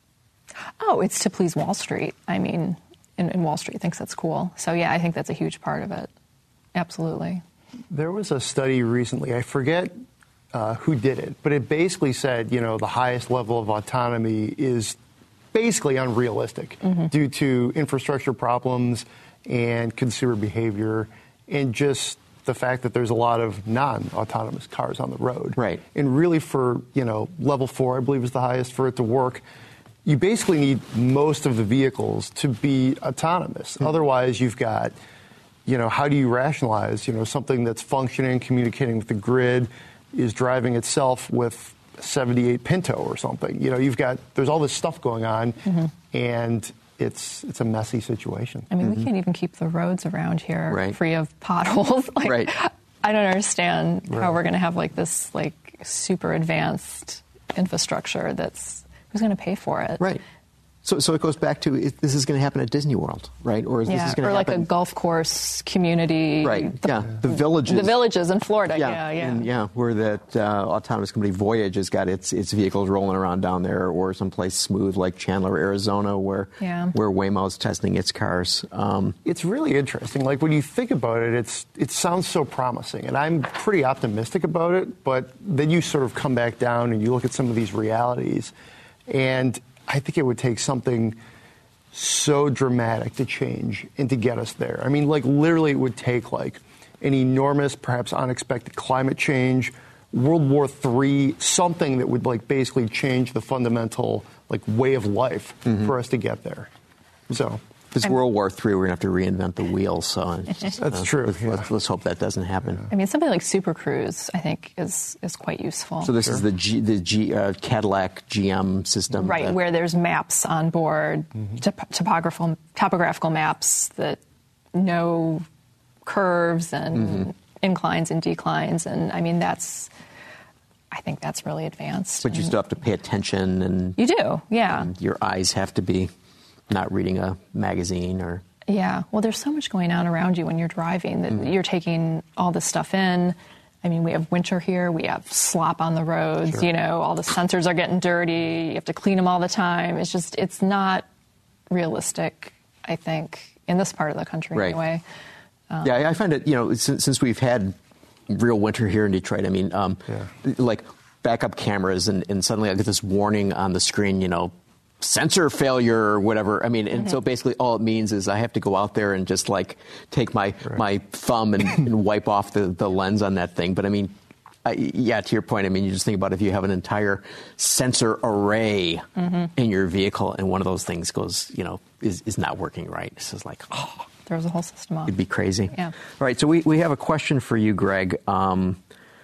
Oh, it's to please Wall Street. I mean, and, and Wall Street thinks that's cool. So, yeah, I think that's a huge part of it. Absolutely. There was a study recently, I forget uh, who did it, but it basically said, you know, the highest level of autonomy is basically unrealistic mm-hmm. due to infrastructure problems and consumer behavior and just the fact that there's a lot of non-autonomous cars on the road. Right. And really for, you know, level four, I believe is the highest for it to work, you basically need most of the vehicles to be autonomous. Mm-hmm. Otherwise, you've got, you know, how do you rationalize, you know, something that's functioning, communicating with the grid, is driving itself with a seventy-eight Pinto or something. You know, you've got, there's all this stuff going on, mm-hmm. and It's it's a messy situation. I mean, mm-hmm. we can't even keep the roads around here right. free of potholes. Like, right. I don't understand right. how we're going to have like this like super advanced infrastructure that's who's going to pay for it. Right. So so it goes back to is, this is going to happen at Disney World, right? Or is yeah, this is going to happen? Or like a golf course community. Right. The, yeah. The villages. The villages in Florida. Yeah. Yeah. Yeah. And, yeah. Where that uh, autonomous company Voyage has got its its vehicles rolling around down there, or someplace smooth like Chandler, Arizona, where yeah. where Waymo's testing its cars. Um, it's really interesting. Like when you think about it, it's it sounds so promising, and I'm pretty optimistic about it. But then you sort of come back down and you look at some of these realities, and I think it would take something so dramatic to change and to get us there. I mean, like literally it would take like an enormous, perhaps unexpected climate change, World War Three, something that would like basically change the fundamental like way of life mm-hmm. for us to get there. So this World War Three, we're going to have to reinvent the wheel. So that's uh, true. Let's, yeah. let's, let's hope that doesn't happen. I mean, something like Super Cruise, I think, is is quite useful. So this sure. is the G, the G, uh, Cadillac G M system, right? that, where there's maps on board, mm-hmm. top, topographical topographical maps that know curves and mm-hmm. inclines and declines, and I mean that's. I think that's really advanced. But you still have to pay attention, and you do, yeah. And your eyes have to be not reading a magazine or. Yeah, well, there's so much going on around you when you're driving that mm-hmm. you're taking all this stuff in. I mean, we have winter here. We have slop on the roads. Sure. You know, all the sensors are getting dirty. You have to clean them all the time. It's just, it's not realistic, I think, in this part of the country right. anyway. Um, yeah, I find it, you know, since, since we've had real winter here in Detroit, I mean, um, yeah. like backup cameras, and, and suddenly I get this warning on the screen, you know, sensor failure or whatever. I mean, and mm-hmm. so basically all it means is I have to go out there and just like take my, right. my thumb and, and wipe off the, the lens on that thing. But I mean, I, yeah, to your point, I mean, you just think about if you have an entire sensor array mm-hmm. in your vehicle and one of those things goes, you know, is, is not working right. This is like, oh. Throws the whole system off. It'd be crazy. Yeah. All right, so we, we have a question for you, Greg. Um,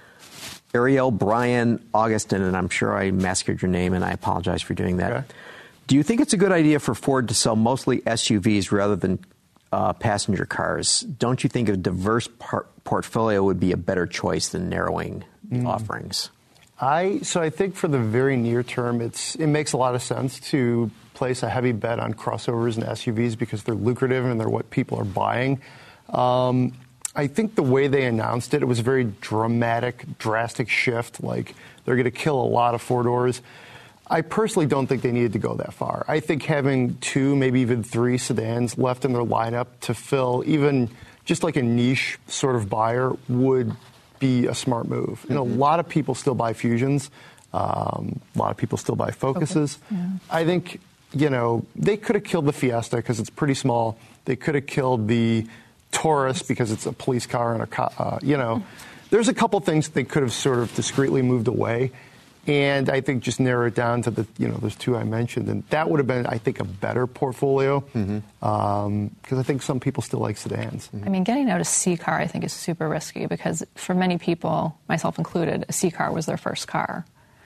Ariel Brian Augustin, and I'm sure I massacred your name, and I apologize for doing that. Okay. Do you think it's a good idea for Ford to sell mostly S U Vs rather than uh, passenger cars? Don't you think a diverse par- portfolio would be a better choice than narrowing the mm. offerings? I so I think for the very near term, it's it makes a lot of sense to place a heavy bet on crossovers and S U Vs because they're lucrative and they're what people are buying. Um, I think the way they announced it, it was a very dramatic, drastic shift. Like they're going to kill a lot of four-doors. I personally don't think they needed to go that far. I think having two, maybe even three sedans left in their lineup to fill even just like a niche sort of buyer would be a smart move. Mm-hmm. You know, a lot of people still buy Fusions. Um, a lot of people still buy Focuses. Okay. Yeah. I think, you know, they could have killed the Fiesta because it's pretty small. They could have killed the Taurus because it's a police car and a car, uh, you know. There's a couple things they could have sort of discreetly moved away. And I think just narrow it down to the, you know, those two I mentioned. And that would have been, I think, a better portfolio because mm-hmm. um, I think some people still like sedans. I mean, getting out a C car, I think, is super risky because for many people, myself included, a C car was their first car.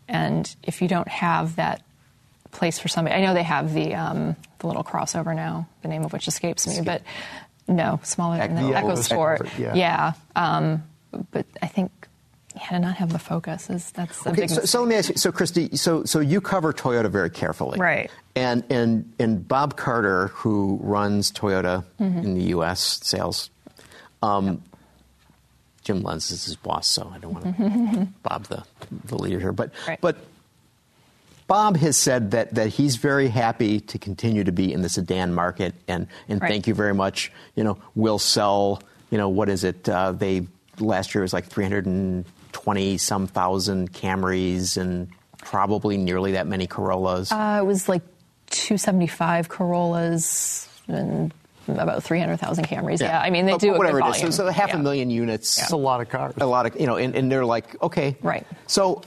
And if you don't have that place for somebody, I know they have the um, the little crossover now, the name of which escapes me, but no, smaller than the EcoSport. Yeah. yeah. Um, but I think yeah, to not have the focus is that's a okay, big so, so let me ask you. So, Christy, so so you cover Toyota very carefully, right? And and and Bob Carter, who runs Toyota mm-hmm. in the U S sales, um, yep. Jim Lenz is his boss, so I don't want to Bob the the leader here, but right. but Bob has said that that he's very happy to continue to be in the sedan market, and and right. thank you very much. You know, we'll sell. You know, what is it? Uh, they last year was like three hundred twenty some thousand Camrys and probably nearly that many Corollas. Uh, it was like two seventy-five Corollas and about three hundred thousand Camrys. Yeah. yeah, I mean, they do whatever a good it is. volume. So, so half yeah. a million units. It's yeah. a lot of cars. A lot of, you know, and, and they're like, okay. Right. So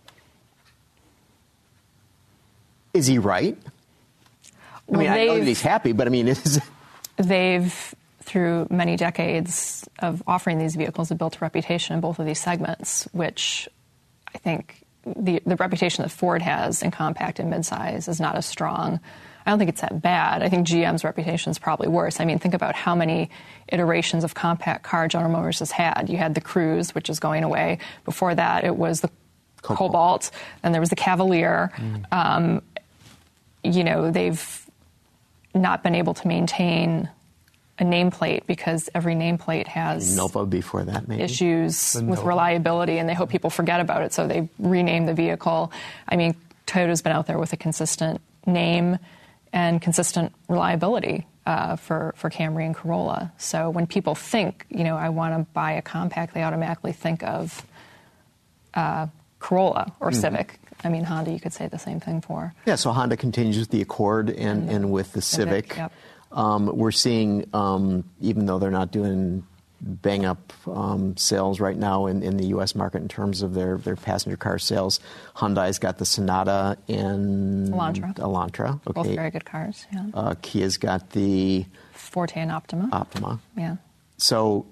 is he right? I well, mean, I know that he's happy, but I mean, is they've, through many decades of offering these vehicles, have built a reputation in both of these segments, which I think the, the reputation that Ford has in compact and midsize is not as strong. I don't think it's that bad. I think G M's reputation is probably worse. I mean, think about how many iterations of compact car General Motors has had. You had the Cruze, which is going away. Before that, it was the Cobalt, Cobalt and there was the Cavalier. Mm. Um, you know, they've not been able to maintain a nameplate because every nameplate has Nova before that, maybe. issues with reliability, and they hope people forget about it, so they rename the vehicle. I mean, Toyota's been out there with a consistent name and consistent reliability uh, for, for Camry and Corolla. So when people think, you know, I want to buy a compact, they automatically think of uh, Corolla or mm-hmm. Civic. I mean, Honda, you could say the same thing for. Yeah, so Honda continues with the Accord and, and, and with the Civic. Civic yep. Um, we're seeing, um, even though they're not doing bang-up um, sales right now in, in the U S market in terms of their, their passenger car sales, Hyundai's got the Sonata and Elantra. Elantra. Okay. Both very good cars, yeah. Uh, Kia's got the Forte and Optima. Optima. Yeah. So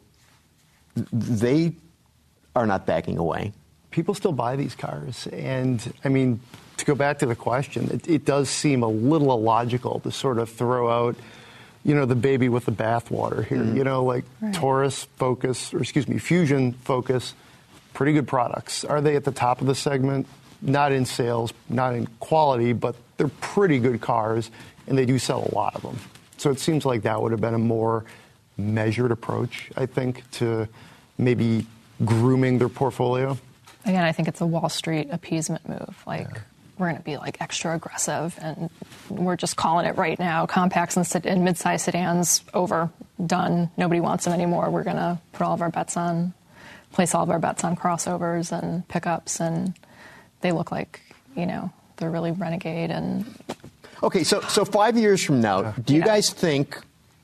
they are not backing away. People still buy these cars. And, I mean, to go back to the question, it, it does seem a little illogical to sort of throw out, you know, the baby with the bathwater here. Mm-hmm. You know, like right. Taurus, Focus, or excuse me, Fusion, Focus, pretty good products. Are they at the top of the segment? Not in sales, not in quality, but they're pretty good cars, and they do sell a lot of them. So it seems like that would have been a more measured approach, I think, to maybe grooming their portfolio. Again, I think it's a Wall Street appeasement move. Like, yeah. we're going to be, like, extra aggressive, and we're just calling it right now. Compacts and, sed- and mid-size sedans, over, done. Nobody wants them anymore. We're going to put all of our bets on, place all of our bets on crossovers and pickups, and they look like, you know, they're really renegade. And okay, so so five years from now, do you yeah. guys think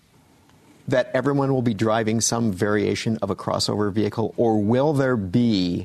that everyone will be driving some variation of a crossover vehicle, or will there be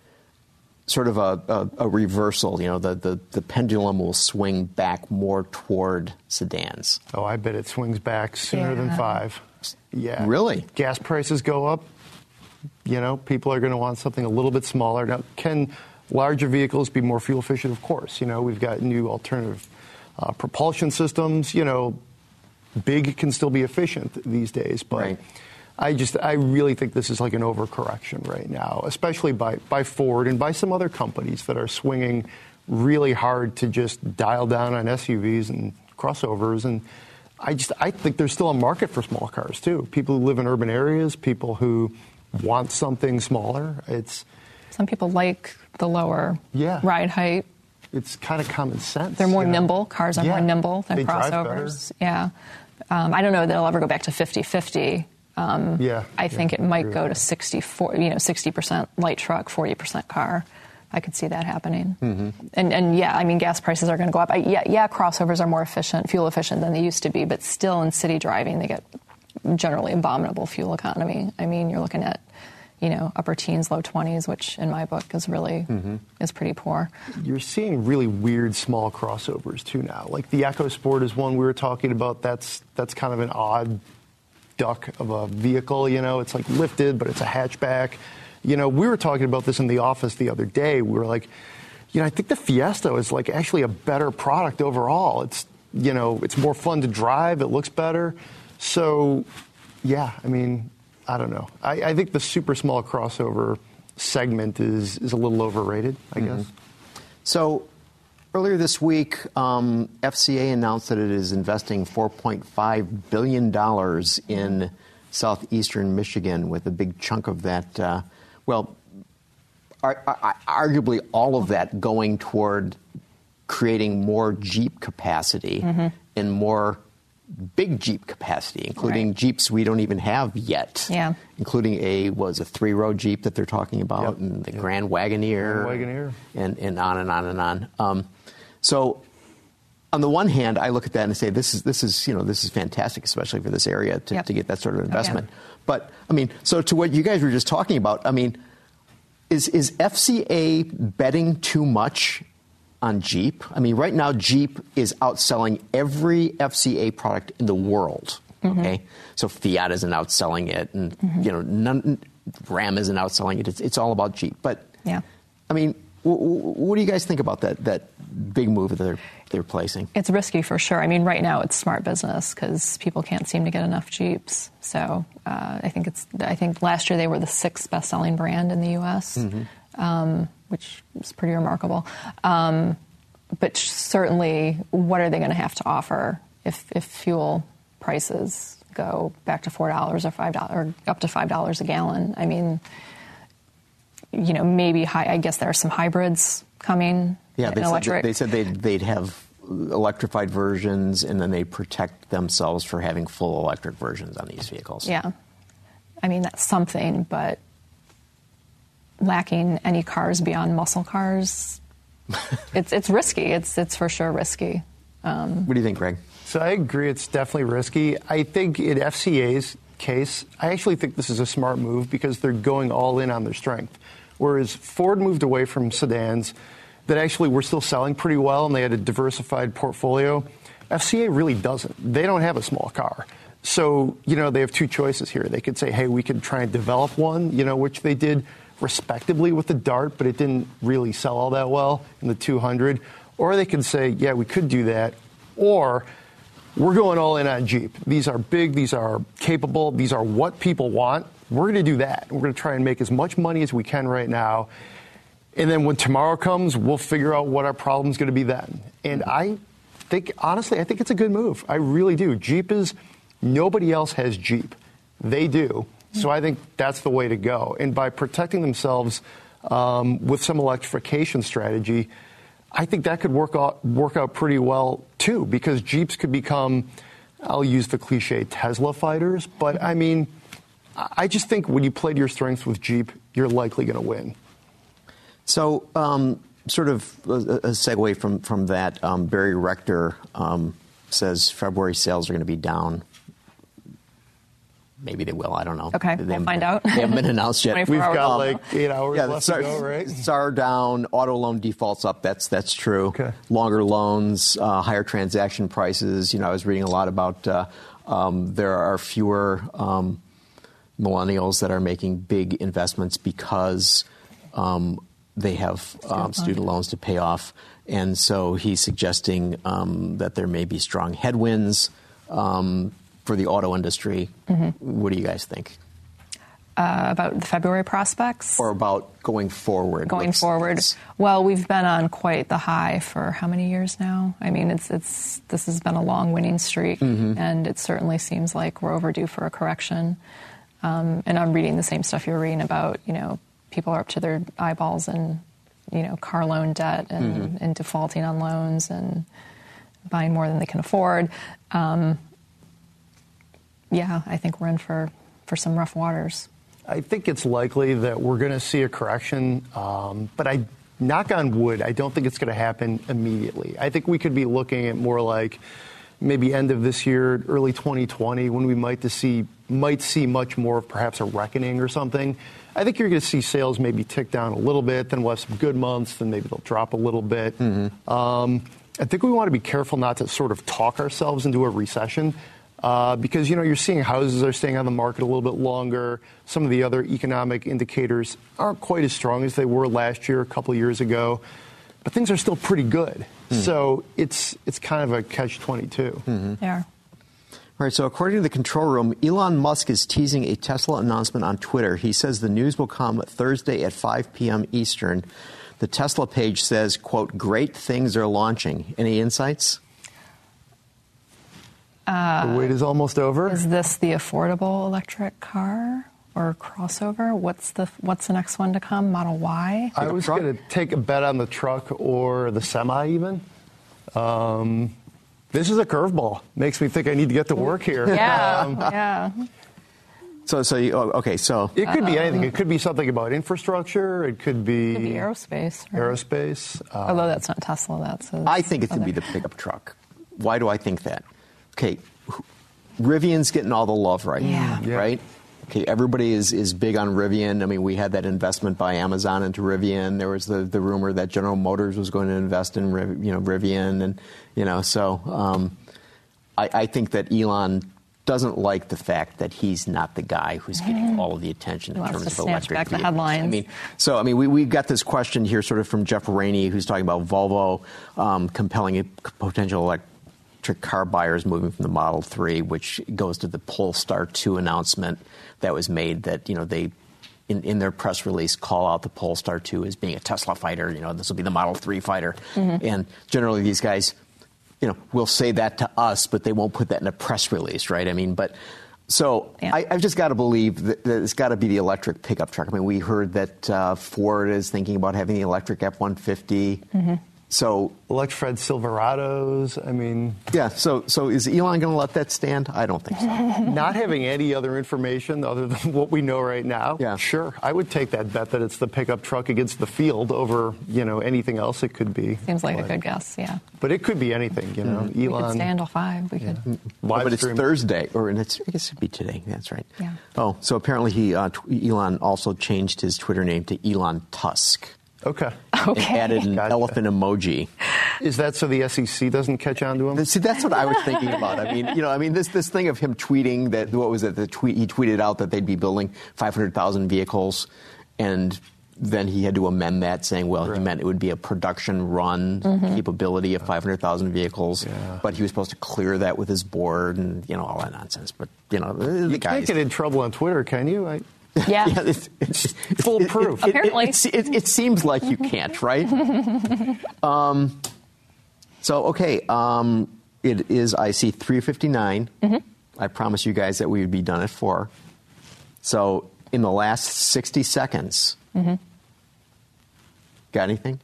sort of a, a, a reversal? You know, the, the, the pendulum will swing back more toward sedans. Oh, I bet it swings back sooner yeah. than five. Yeah. Really? Gas prices go up. You know, people are going to want something a little bit smaller. Now, can larger vehicles be more fuel efficient? Of course. You know, we've got new alternative uh, propulsion systems. You know, big can still be efficient these days, but right. I just, I really think this is like an overcorrection right now, especially by, by Ford and by some other companies that are swinging really hard to just dial down on S U Vs and crossovers. And I just, I think there's still a market for small cars too. People who live in urban areas, people who want something smaller. It's some people like the lower yeah. ride height. It's kind of common sense. They're more you know? nimble. Cars are yeah. more nimble than they crossovers. Yeah. Um, I don't know that it'll ever go back to fifty-fifty. Um, yeah, I think yeah, it might go to sixty, forty, you know, sixty percent light truck, forty percent car. I could see that happening. Mm-hmm. And, and yeah, I mean, gas prices are going to go up. I, yeah, yeah, crossovers are more efficient, fuel efficient than they used to be, but still in city driving, they get generally abominable fuel economy. I mean, you're looking at, you know, upper teens, low twenties, which in my book is really, mm-hmm. is pretty poor. You're seeing really weird small crossovers too now. Like the EcoSport is one we were talking about. That's, that's kind of an odd duck of a vehicle, you know, it's like lifted, but it's a hatchback. You know, we were talking about this in the office the other day. We were like, you know, I think the Fiesta is like actually a better product overall. It's, you know, it's more fun to drive. It looks better. So, yeah, I mean, I don't know. I, I think the super small crossover segment is, is a little overrated, I mm-hmm. guess. So earlier this week, um, F C A announced that it is investing four point five billion dollars in southeastern Michigan, with a big chunk of that, uh, well, ar- ar- arguably all of that going toward creating more Jeep capacity mm-hmm. and more big Jeep capacity, including right. Jeeps we don't even have yet, yeah. including a was a three-row Jeep that they're talking about, yep. and the yep. Grand Wagoneer, Grand Wagoneer. And, and on and on and on. Um, so, on the one hand, I look at that and say, this is this is you know this is fantastic, especially for this area to, yep. to get that sort of investment. Okay. But I mean, so to what you guys were just talking about, I mean, is is F C A betting too much on Jeep? I mean, right now, Jeep is outselling every F C A product in the world. Mm-hmm. Okay, so Fiat isn't outselling it, and mm-hmm. you know, none, Ram isn't outselling it. It's, it's all about Jeep. But yeah, I mean, w- w- what do you guys think about that that big move that they're they're placing? It's risky for sure. I mean, right now it's smart business because people can't seem to get enough Jeeps. So uh, I think it's. I think last year they were the sixth best-selling brand in the U S. Mm-hmm. Um, which is pretty remarkable. Um, but certainly, what are they going to have to offer if, if fuel prices go back to four dollars or five dollars or up to five dollars a gallon? I mean, you know, maybe high, I guess there are some hybrids coming. Yeah, they in said, electric. they said they'd, they'd have electrified versions, and then they'd protect themselves for having full electric versions on these vehicles. Yeah. I mean, that's something, but lacking any cars beyond muscle cars, it's it's risky. It's it's for sure risky. Um, what do you think, Greg? So I agree. It's definitely risky. I think in F C A's case, I actually think this is a smart move because they're going all in on their strength. Whereas Ford moved away from sedans that actually were still selling pretty well, and they had a diversified portfolio. F C A really doesn't. They don't have a small car. So, you know, they have two choices here. They could say, hey, we could try and develop one, you know, which they did respectably with the Dart, but it didn't really sell all that well in the two hundred. Or they could say, yeah, we could do that. Or we're going all in on Jeep. These are big. These are capable. These are what people want. We're going to do that. We're going to try and make as much money as we can right now. And then when tomorrow comes, we'll figure out what our problem is going to be then. And I think, honestly, I think it's a good move. I really do. Jeep is, nobody else has Jeep. They do. So I think that's the way to go. And by protecting themselves um, with some electrification strategy, I think that could work out, work out pretty well, too, because Jeeps could become, I'll use the cliche, Tesla fighters. But, I mean, I just think when you play to your strengths with Jeep, you're likely going to win. So um, sort of a, a segue from, from that, um, Barry Rector um, says February sales are going to be down. Maybe they will. I don't know. Okay, they we'll find out. They haven't been announced yet. We've got um, like eight hours yeah, left S A R, to go, right? S A R down, auto loan defaults up. That's that's true. Okay. Longer loans, uh, higher transaction prices. You know, I was reading a lot about uh, um, there are fewer um, millennials that are making big investments because um, they have um, student loans to pay off, and so he's suggesting um, that there may be strong headwinds Um, for the auto industry. Mm-hmm. What do you guys think? Uh, about the February prospects? Or about going forward? Going Let's, forward. let's... Well, we've been on quite the high for how many years now? I mean, it's it's this has been a long winning streak, mm-hmm. and it certainly seems like we're overdue for a correction. Um, and I'm reading the same stuff you're reading about, you know, people are up to their eyeballs in, you know, car loan debt and, mm-hmm. and defaulting on loans and buying more than they can afford. Um, Yeah, I think we're in for, for some rough waters. I think it's likely that we're going to see a correction, um, but I, knock on wood, I don't think it's going to happen immediately. I think we could be looking at more like maybe end of this year, early twenty twenty, when we might to see might see much more of perhaps a reckoning or something. I think you're going to see sales maybe tick down a little bit, then we'll have some good months, then maybe they'll drop a little bit. Mm-hmm. Um, I think we want to be careful not to sort of talk ourselves into a recession. Uh, because, you know, you're seeing houses are staying on the market a little bit longer. Some of the other economic indicators aren't quite as strong as they were last year, a couple of years ago. but things are still pretty good. Mm. So it's it's kind of a catch twenty-two. Mm-hmm. Yeah. All right, so according to the control room, Elon Musk is teasing a Tesla announcement on Twitter. He says the news will come Thursday at five p.m. Eastern. The Tesla page says, quote, great things are launching. Any insights? Uh, the wait is almost over. Is this the affordable electric car or crossover? What's the what's the next one to come? Model Y? I was going to take a bet on the truck or the semi even. Um, this is a curveball. Makes me think I need to get to work here. Yeah, um, yeah. So, so you, oh, okay, so it could be anything. It could be something about infrastructure. It could be, it could be aerospace. Right? Aerospace. Um, Although that's not Tesla. That's a, I think it could be the pickup truck. Why do I think that? Okay, Rivian's getting all the love right yeah. now, right? Okay, everybody is, is big on Rivian. I mean, we had that investment by Amazon into Rivian. There was the, the rumor that General Motors was going to invest in you know Rivian, and you know, so um, I, I think that Elon doesn't like the fact that he's not the guy who's getting all of the attention in he terms wants to of snatch electric back vehicles. The headlines. I mean, so I mean, we we got this question here, sort of from Jeff Rainey, who's talking about Volvo um, compelling a potential electric car buyers moving from the Model three, which goes to the Polestar two announcement that was made that, you know, they, in, in their press release, call out the Polestar two as being a Tesla fighter. You know, this will be the Model three fighter. Mm-hmm. And generally these guys, you know, will say that to us, but they won't put that in a press release, right? I mean, but so yeah. I, I've just got to believe that, that it's got to be the electric pickup truck. I mean, we heard that uh, Ford is thinking about having the electric F one fifty. Mm-hmm. So electrified Silverados, I mean... Yeah, so so is Elon going to let that stand? I don't think so. Not having any other information other than what we know right now, yeah. sure. I would take that bet that it's the pickup truck against the field over, you know, anything else it could be. Seems like but, a good guess, yeah. But it could be anything, you know. Mm-hmm. Elon... We could stay until five. We yeah. could... Oh, but it's Thursday, or it's, I guess it'd be today. That's right. Yeah. Oh, so apparently he uh, t- Elon also changed his Twitter name to Elon Tusk. Okay. Okay. And added an Gotcha. elephant emoji. Is that so the S E C doesn't catch on to him? See, that's what I was thinking about. I mean, you know, I mean, this this thing of him tweeting that, what was it? The tweet he tweeted out that they'd be building five hundred thousand vehicles, and then he had to amend that, saying, well, right. he meant it would be a production run mm-hmm. capability of five hundred thousand vehicles, yeah. but he was supposed to clear that with his board, and you know, all that nonsense. But you know, the you guys can't get in trouble on Twitter, can you? I... Yeah, yeah it's, it's, foolproof. It, it, Apparently, it, it, it, it seems like you can't, right? um, so okay, um, it is. I see three fifty-nine. Mm-hmm. I promised you guys that we would be done at four. So in the last sixty seconds, mm-hmm. got anything?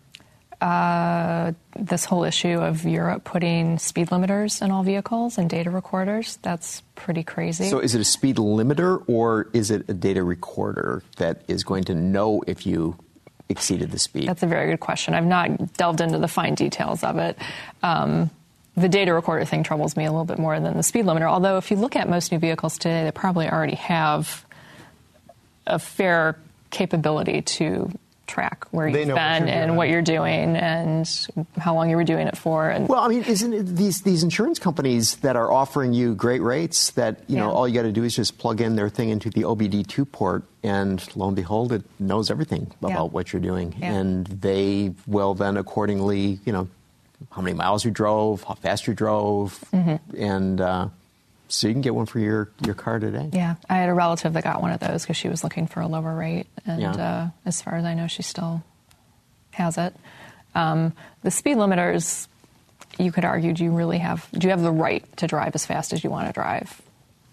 Uh, this whole issue of Europe putting speed limiters in all vehicles and data recorders, that's pretty crazy. So is it a speed limiter or is it a data recorder that is going to know if you exceeded the speed? That's a very good question. I've not delved into the fine details of it. Um, the data recorder thing troubles me a little bit more than the speed limiter, although if you look at most new vehicles today, they probably already have a fair capability to track where you've been what and what you're doing and how long you were doing it for. And well, I mean, isn't it these these insurance companies that are offering you great rates that, you know, yeah. all you got to do is just plug in their thing into the O B D two port and lo and behold, it knows everything about yeah. what you're doing. Yeah. And they will then accordingly, you know, how many miles you drove, how fast you drove, mm-hmm. and uh, so you can get one for your, your car today. Yeah, I had a relative that got one of those because she was looking for a lower rate, and yeah. uh, as far as I know, she still has it. Um, the speed limiters, you could argue, do you really have? Do you have the right to drive as fast as you want to drive?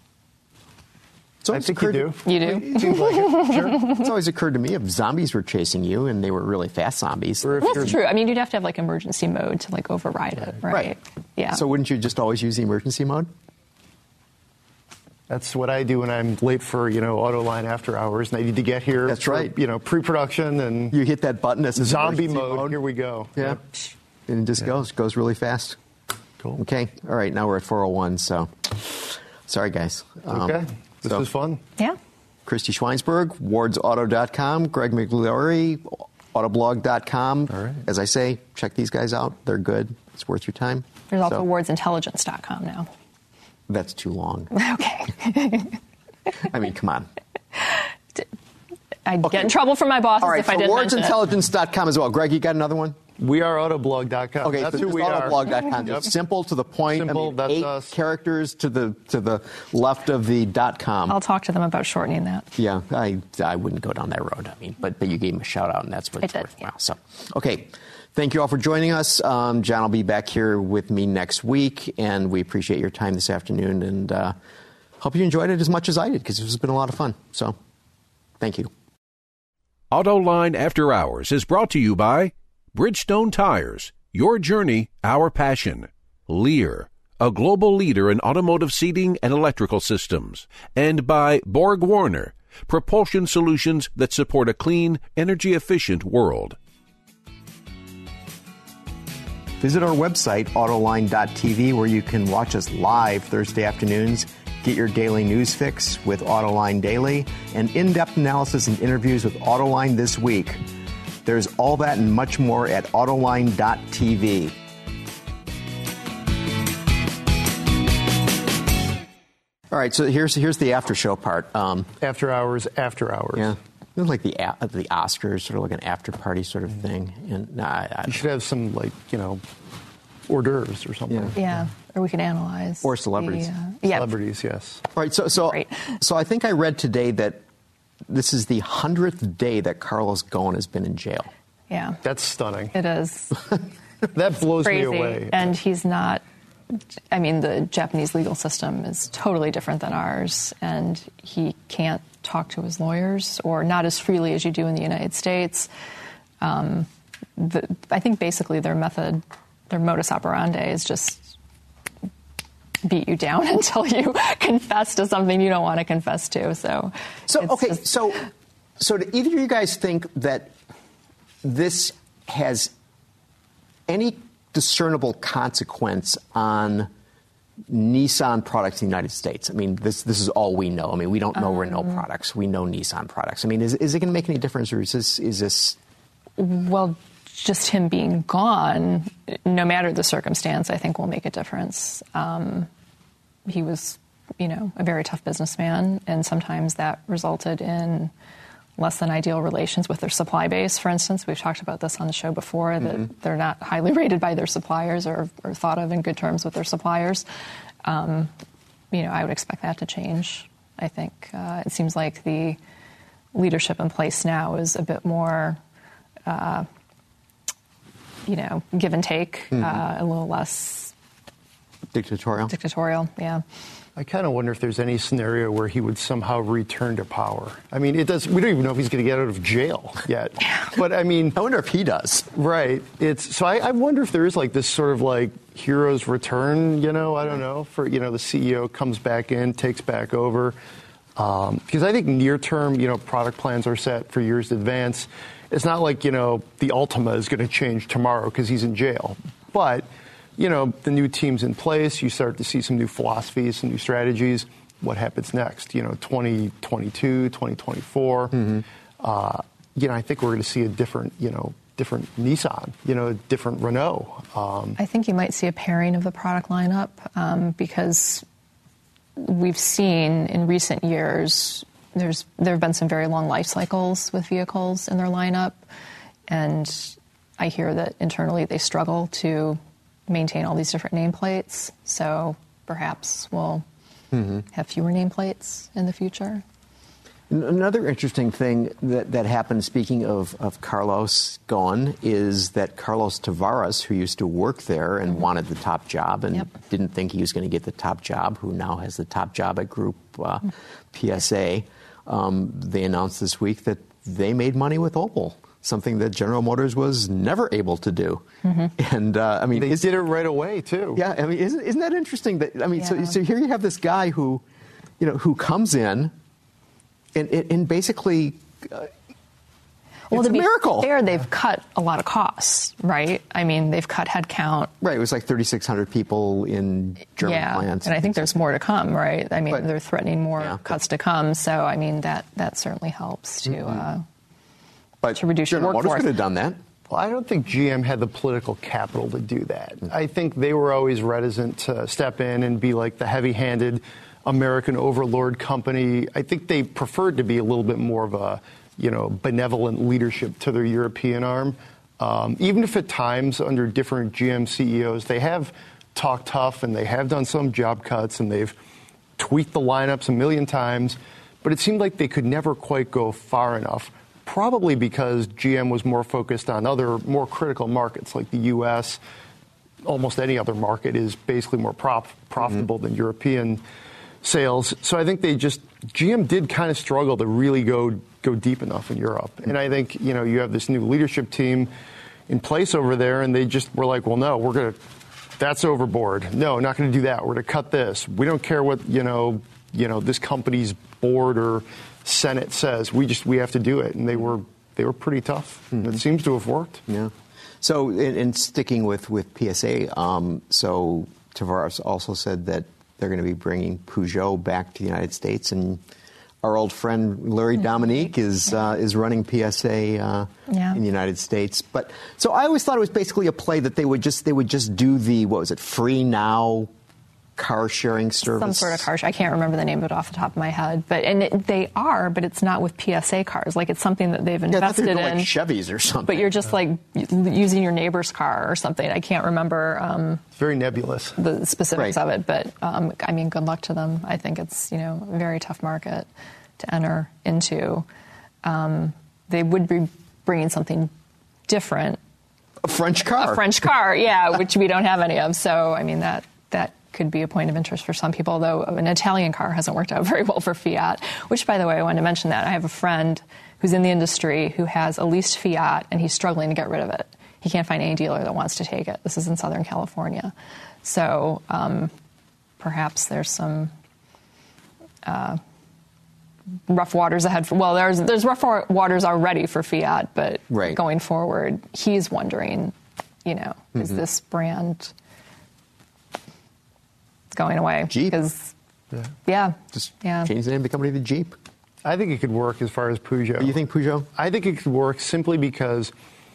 So I think you do. You do? It seems like it. Sure. It's always occurred to me if zombies were chasing you and they were really fast zombies. Or if That's you're... true. I mean, you'd have to have like emergency mode to like override it, right? Right. Yeah. So wouldn't you just always use the emergency mode? That's what I do when I'm late for, you know, Autoline after hours, and I need to get here. That's for, right. You know, pre-production and you hit that button that says zombie mode. mode. Here we go. Yeah, Yep. and it just yeah. goes goes really fast. Cool. Okay. All right. Now we're at four oh one. So, sorry guys. Um, okay. This so, was fun. Yeah. Christy Schweinsberg, wards auto dot com, Greg McLaury, autoblog dot com. All right. As I say, check these guys out. They're good. It's worth your time. There's also so, wards intelligence dot com now. That's too long. Okay. I mean, come on. I'd Okay. get in trouble from my bosses All right, if I so didn't wards mention it. intelligence dot com as well. Greg, you got another one? We are autoblog dot com. Okay, that's so who we autoblog dot com. are. Yep. Simple, to the point. Simple, I mean, that's eight us. characters to the to the left of the dot com. I'll talk to them about shortening that. Yeah, I I wouldn't go down that road. I mean, but but you gave him a shout out, and that's what I it's did, worthwhile. yeah. So, okay, thank you all for joining us. Um, John will be back here with me next week, and we appreciate your time this afternoon, and uh, hope you enjoyed it as much as I did, because it has been a lot of fun. So, thank you. AutoLine After Hours is brought to you by Bridgestone Tires, your journey, our passion. Lear, a global leader in automotive seating and electrical systems. And by Borg Warner, propulsion solutions that support a clean, energy-efficient world. Visit our website, autoline dot t v, where you can watch us live Thursday afternoons. Get your daily news fix with Autoline Daily and in-depth analysis and interviews with Autoline This Week. There's all that and much more at autoline dot t v. All right, so here's here's the after show part. Um, After hours, after hours. yeah, it was like the the Oscars, sort of like an after party sort of thing. And nah, I, I, You should have some, like, you know, hors d'oeuvres or something. Yeah. Yeah, or we could analyze. Or celebrities. The, uh, yeah. Celebrities, yes. All right, so so Right. so I think I read today that this is the hundredth day that Carlos Ghosn has been in jail. Yeah, That's stunning. it is That blows crazy. me away. And he's not, I mean, the Japanese legal system is totally different than ours, and he can't talk to his lawyers, or not as freely as you do in the United States. Um, the, I think basically their method, their modus operandi is just beat you down until you confess to something you don't want to confess to. So, So it's okay, just- so so do either of you guys think that this has any discernible consequence on Nissan products in the United States? I mean, this this is all we know. I mean, we don't know Um, Renault products. We know Nissan products. I mean, is is it going to make any difference, or is this is this? Well, just him being gone, no matter the circumstance, I think will make a difference. Um, he was, you know, a very tough businessman, and sometimes that resulted in less than ideal relations with their supply base, for instance. We've talked about this on the show before, that mm-hmm. they're not highly rated by their suppliers or, or thought of in good terms with their suppliers. Um, you know, I would expect that to change. I think uh, it seems like the leadership in place now is a bit more, uh, you know, give and take, mm-hmm. uh, a little less dictatorial. Dictatorial, yeah. I kind of wonder if there's any scenario where he would somehow return to power. I mean, it does. We don't even know if he's going to get out of jail yet. But I mean, I wonder if he does. Right. It's so. I, I wonder if there is like this sort of like hero's return. You know, I don't know. For you know, the C E O comes back in, takes back over. Um, because I think near term, you know, product plans are set for years in advance. It's not like, you know, the Altima is going to change tomorrow because he's in jail. But you know, the new team's in place. You start to see some new philosophies, some new strategies. What happens next? You know, twenty twenty-two, twenty twenty-four. Mm-hmm. Uh, you know, I think we're going to see a different, you know, different Nissan, you know, a different Renault. Um, I think you might see a pairing of the product lineup um, because we've seen in recent years there's there have been some very long life cycles with vehicles in their lineup, and I hear that internally they struggle to maintain all these different nameplates, so perhaps we'll mm-hmm. have fewer nameplates in the future. Another interesting thing that, that happened, speaking of, of Carlos Ghosn, is that Carlos Tavares, who used to work there and mm-hmm. wanted the top job and yep. didn't think he was going to get the top job, who now has the top job at Group uh, P S A, um, they announced this week that they made money with Opel, something that General Motors was never able to do. Mm-hmm. And uh, I mean, they did it right away too. Yeah, I mean, isn't isn't that interesting? That I mean, yeah. so so here you have this guy who, you know, who comes in, and and basically, uh, well, it's to a be miracle. Fair, they've cut a lot of costs, right? I mean, they've cut headcount. Right, it was like thirty-six hundred people in German yeah, plants. And I think there's more to come, right? I mean, but, they're threatening more yeah, cuts to come. So I mean, that that certainly helps to. Mm-hmm. Uh, But to reduce General your workforce. Motors could have done that. Well, I don't think G M had the political capital to do that. Mm-hmm. I think they were always reticent to step in and be like the heavy-handed American overlord company. I think they preferred to be a little bit more of a, you know, benevolent leadership to their European arm. Um, even if at times under different G M C E Os, they have talked tough and they have done some job cuts and they've tweaked the lineups a million times, but it seemed like they could never quite go far enough, probably because G M was more focused on other more critical markets like the U S. Almost any other market is basically more prop, profitable mm-hmm. than European sales. So I think they just, G M did kind of struggle to really go go deep enough in Europe. And I think, you know, you have this new leadership team in place over there, and they just were like, well, no, we're going to, that's overboard. No, not going to do that. We're going to cut this. We don't care what, you know, you know, this company's board or Senate says. We just, we have to do it. And they were, they were pretty tough. Mm-hmm. It seems to have worked. Yeah. So, in, in sticking with, with P S A, um, so Tavares also said that they're going to be bringing Peugeot back to the United States, and our old friend Larry Dominique is uh, is running P S A uh, yeah. in the United States. But so I always thought it was basically a play that they would just they would just do the what was it Free Now car sharing service, some sort of car. I can't remember the name of it off the top of my head, but and it, they are, but it's not with P S A cars. Like it's something that they've invested yeah, in, like Chevys or something. But you're just like using your neighbor's car or something. I can't remember. Um, it's very nebulous, the specifics right. of it, but um, I mean, good luck to them. I think it's you know a very tough market to enter into. Um, they would be bringing something different. A French car. A French car, yeah, which we don't have any of. So I mean that that. could be a point of interest for some people, though an Italian car hasn't worked out very well for Fiat, which, by the way, I wanted to mention that. I have a friend who's in the industry who has a leased Fiat, and he's struggling to get rid of it. He can't find any dealer that wants to take it. This is in Southern California. So um, perhaps there's some uh, rough waters ahead. For, well, there's, there's rough waters already for Fiat, but right. going forward, he's wondering, you know, mm-hmm. is this brand going away? Jeep. Because, yeah. yeah. Just yeah. change the name of the company to Jeep. I think it could work as far as Peugeot. You think Peugeot? I think it could work simply because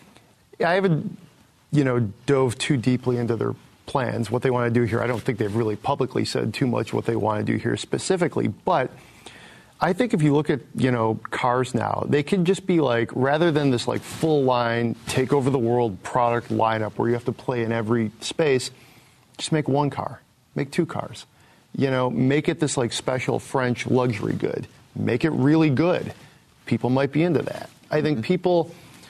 I haven't, you know, dove too deeply into their plans, what they want to do here. I don't think they've really publicly said too much what they want to do here specifically. But I think if you look at, you know, cars now, they can just be like, rather than this like full line, take over the world product lineup where you have to play in every space, just make one car. Make two cars. You know, make it this like special French luxury good. Make it really good. People might be into that. I think mm-hmm. people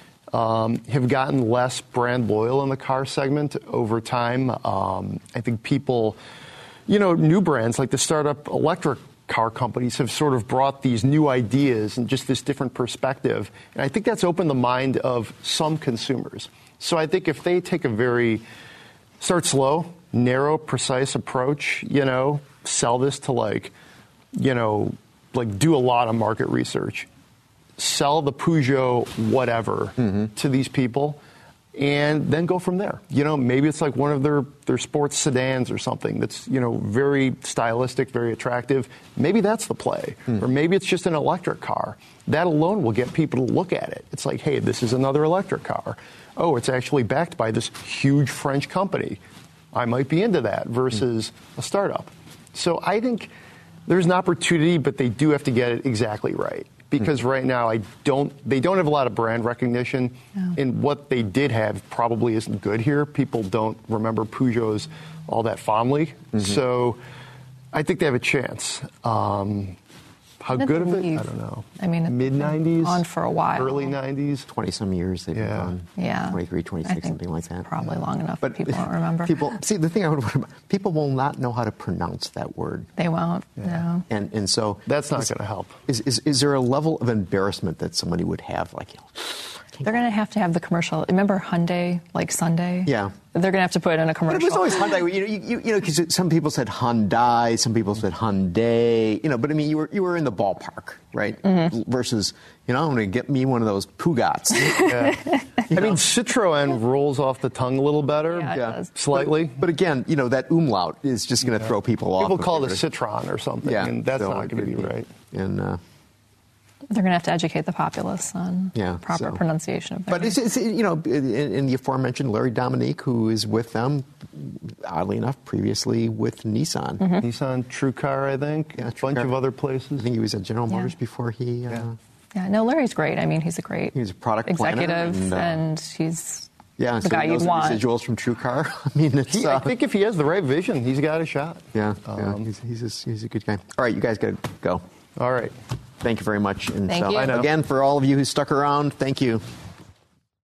um, have gotten less brand loyal in the car segment over time. Um, I think people, you know, new brands like the startup electric car companies have sort of brought these new ideas and just this different perspective. And I think that's opened the mind of some consumers. So I think if they take a very, start slow, narrow, precise approach, you know, sell this to like, you know, like do a lot of market research, sell the Peugeot whatever mm-hmm. to these people, and then go from there. You know, maybe it's like one of their, their sports sedans or something that's, you know, very stylistic, very attractive. Maybe that's the play. Mm. Or maybe it's just an electric car. That alone will get people to look at it. It's like, hey, this is another electric car. Oh, it's actually backed by this huge French company. I might be into that versus mm. a startup. So I think there's an opportunity, but they do have to get it exactly right. Because mm. right now, I don't. They don't have a lot of brand recognition, no. and what they did have probably isn't good here. People don't remember Peugeots all that fondly. Mm-hmm. So I think they have a chance. Um, how good of it? I don't know. I mean, mid nineties, on for a while, early nineties, twenty some years they've yeah. been on. Yeah, twenty-three, twenty-six, something like that. Probably long enough, but people don't remember. People see the thing. I would people will not know how to pronounce that word. They won't. Yeah. No. And and so that's not going to help. Is, is is there a level of embarrassment that somebody would have? Like, you know, they're going to have to have the commercial. Remember Hyundai, like Sunday? Yeah. They're going to have to put it in a commercial. But it was always Hyundai. You know, you, you know, because some people said Hyundai, some people said Hyundai. You know, but I mean, you were you were in the ballpark, right? Mm-hmm. Versus, you know, I'm going to get me one of those Pugats. Yeah. I know? mean, Citroën rolls off the tongue a little better, yeah, yeah. slightly. But, but again, you know, that umlaut is just going to yeah. throw people off. People call it a Citron or something, yeah. and that's so not going to be right. And. Uh, They're going to have to educate the populace on yeah, proper so. pronunciation of their But it's, it's, you know, in, in the aforementioned Larry Dominique, who is with them, oddly enough, previously with Nissan. Mm-hmm. Nissan, TrueCar, I think, yeah, a bunch of other places. I think he was at General Motors yeah. before he... Uh, yeah. yeah, no, Larry's great. I mean, he's a great he's a product executive, and, uh, and he's Yeah, the so guy he knows you'd the want. residuals from TrueCar. I mean, it's, He, uh, I think if he has the right vision, he's got a shot. yeah, yeah Um, he's, he's, a, he's a good guy. All right, you guys got to go. All right. Thank you very much. And Thank so, you. I know. again, for all of you who stuck around, thank you.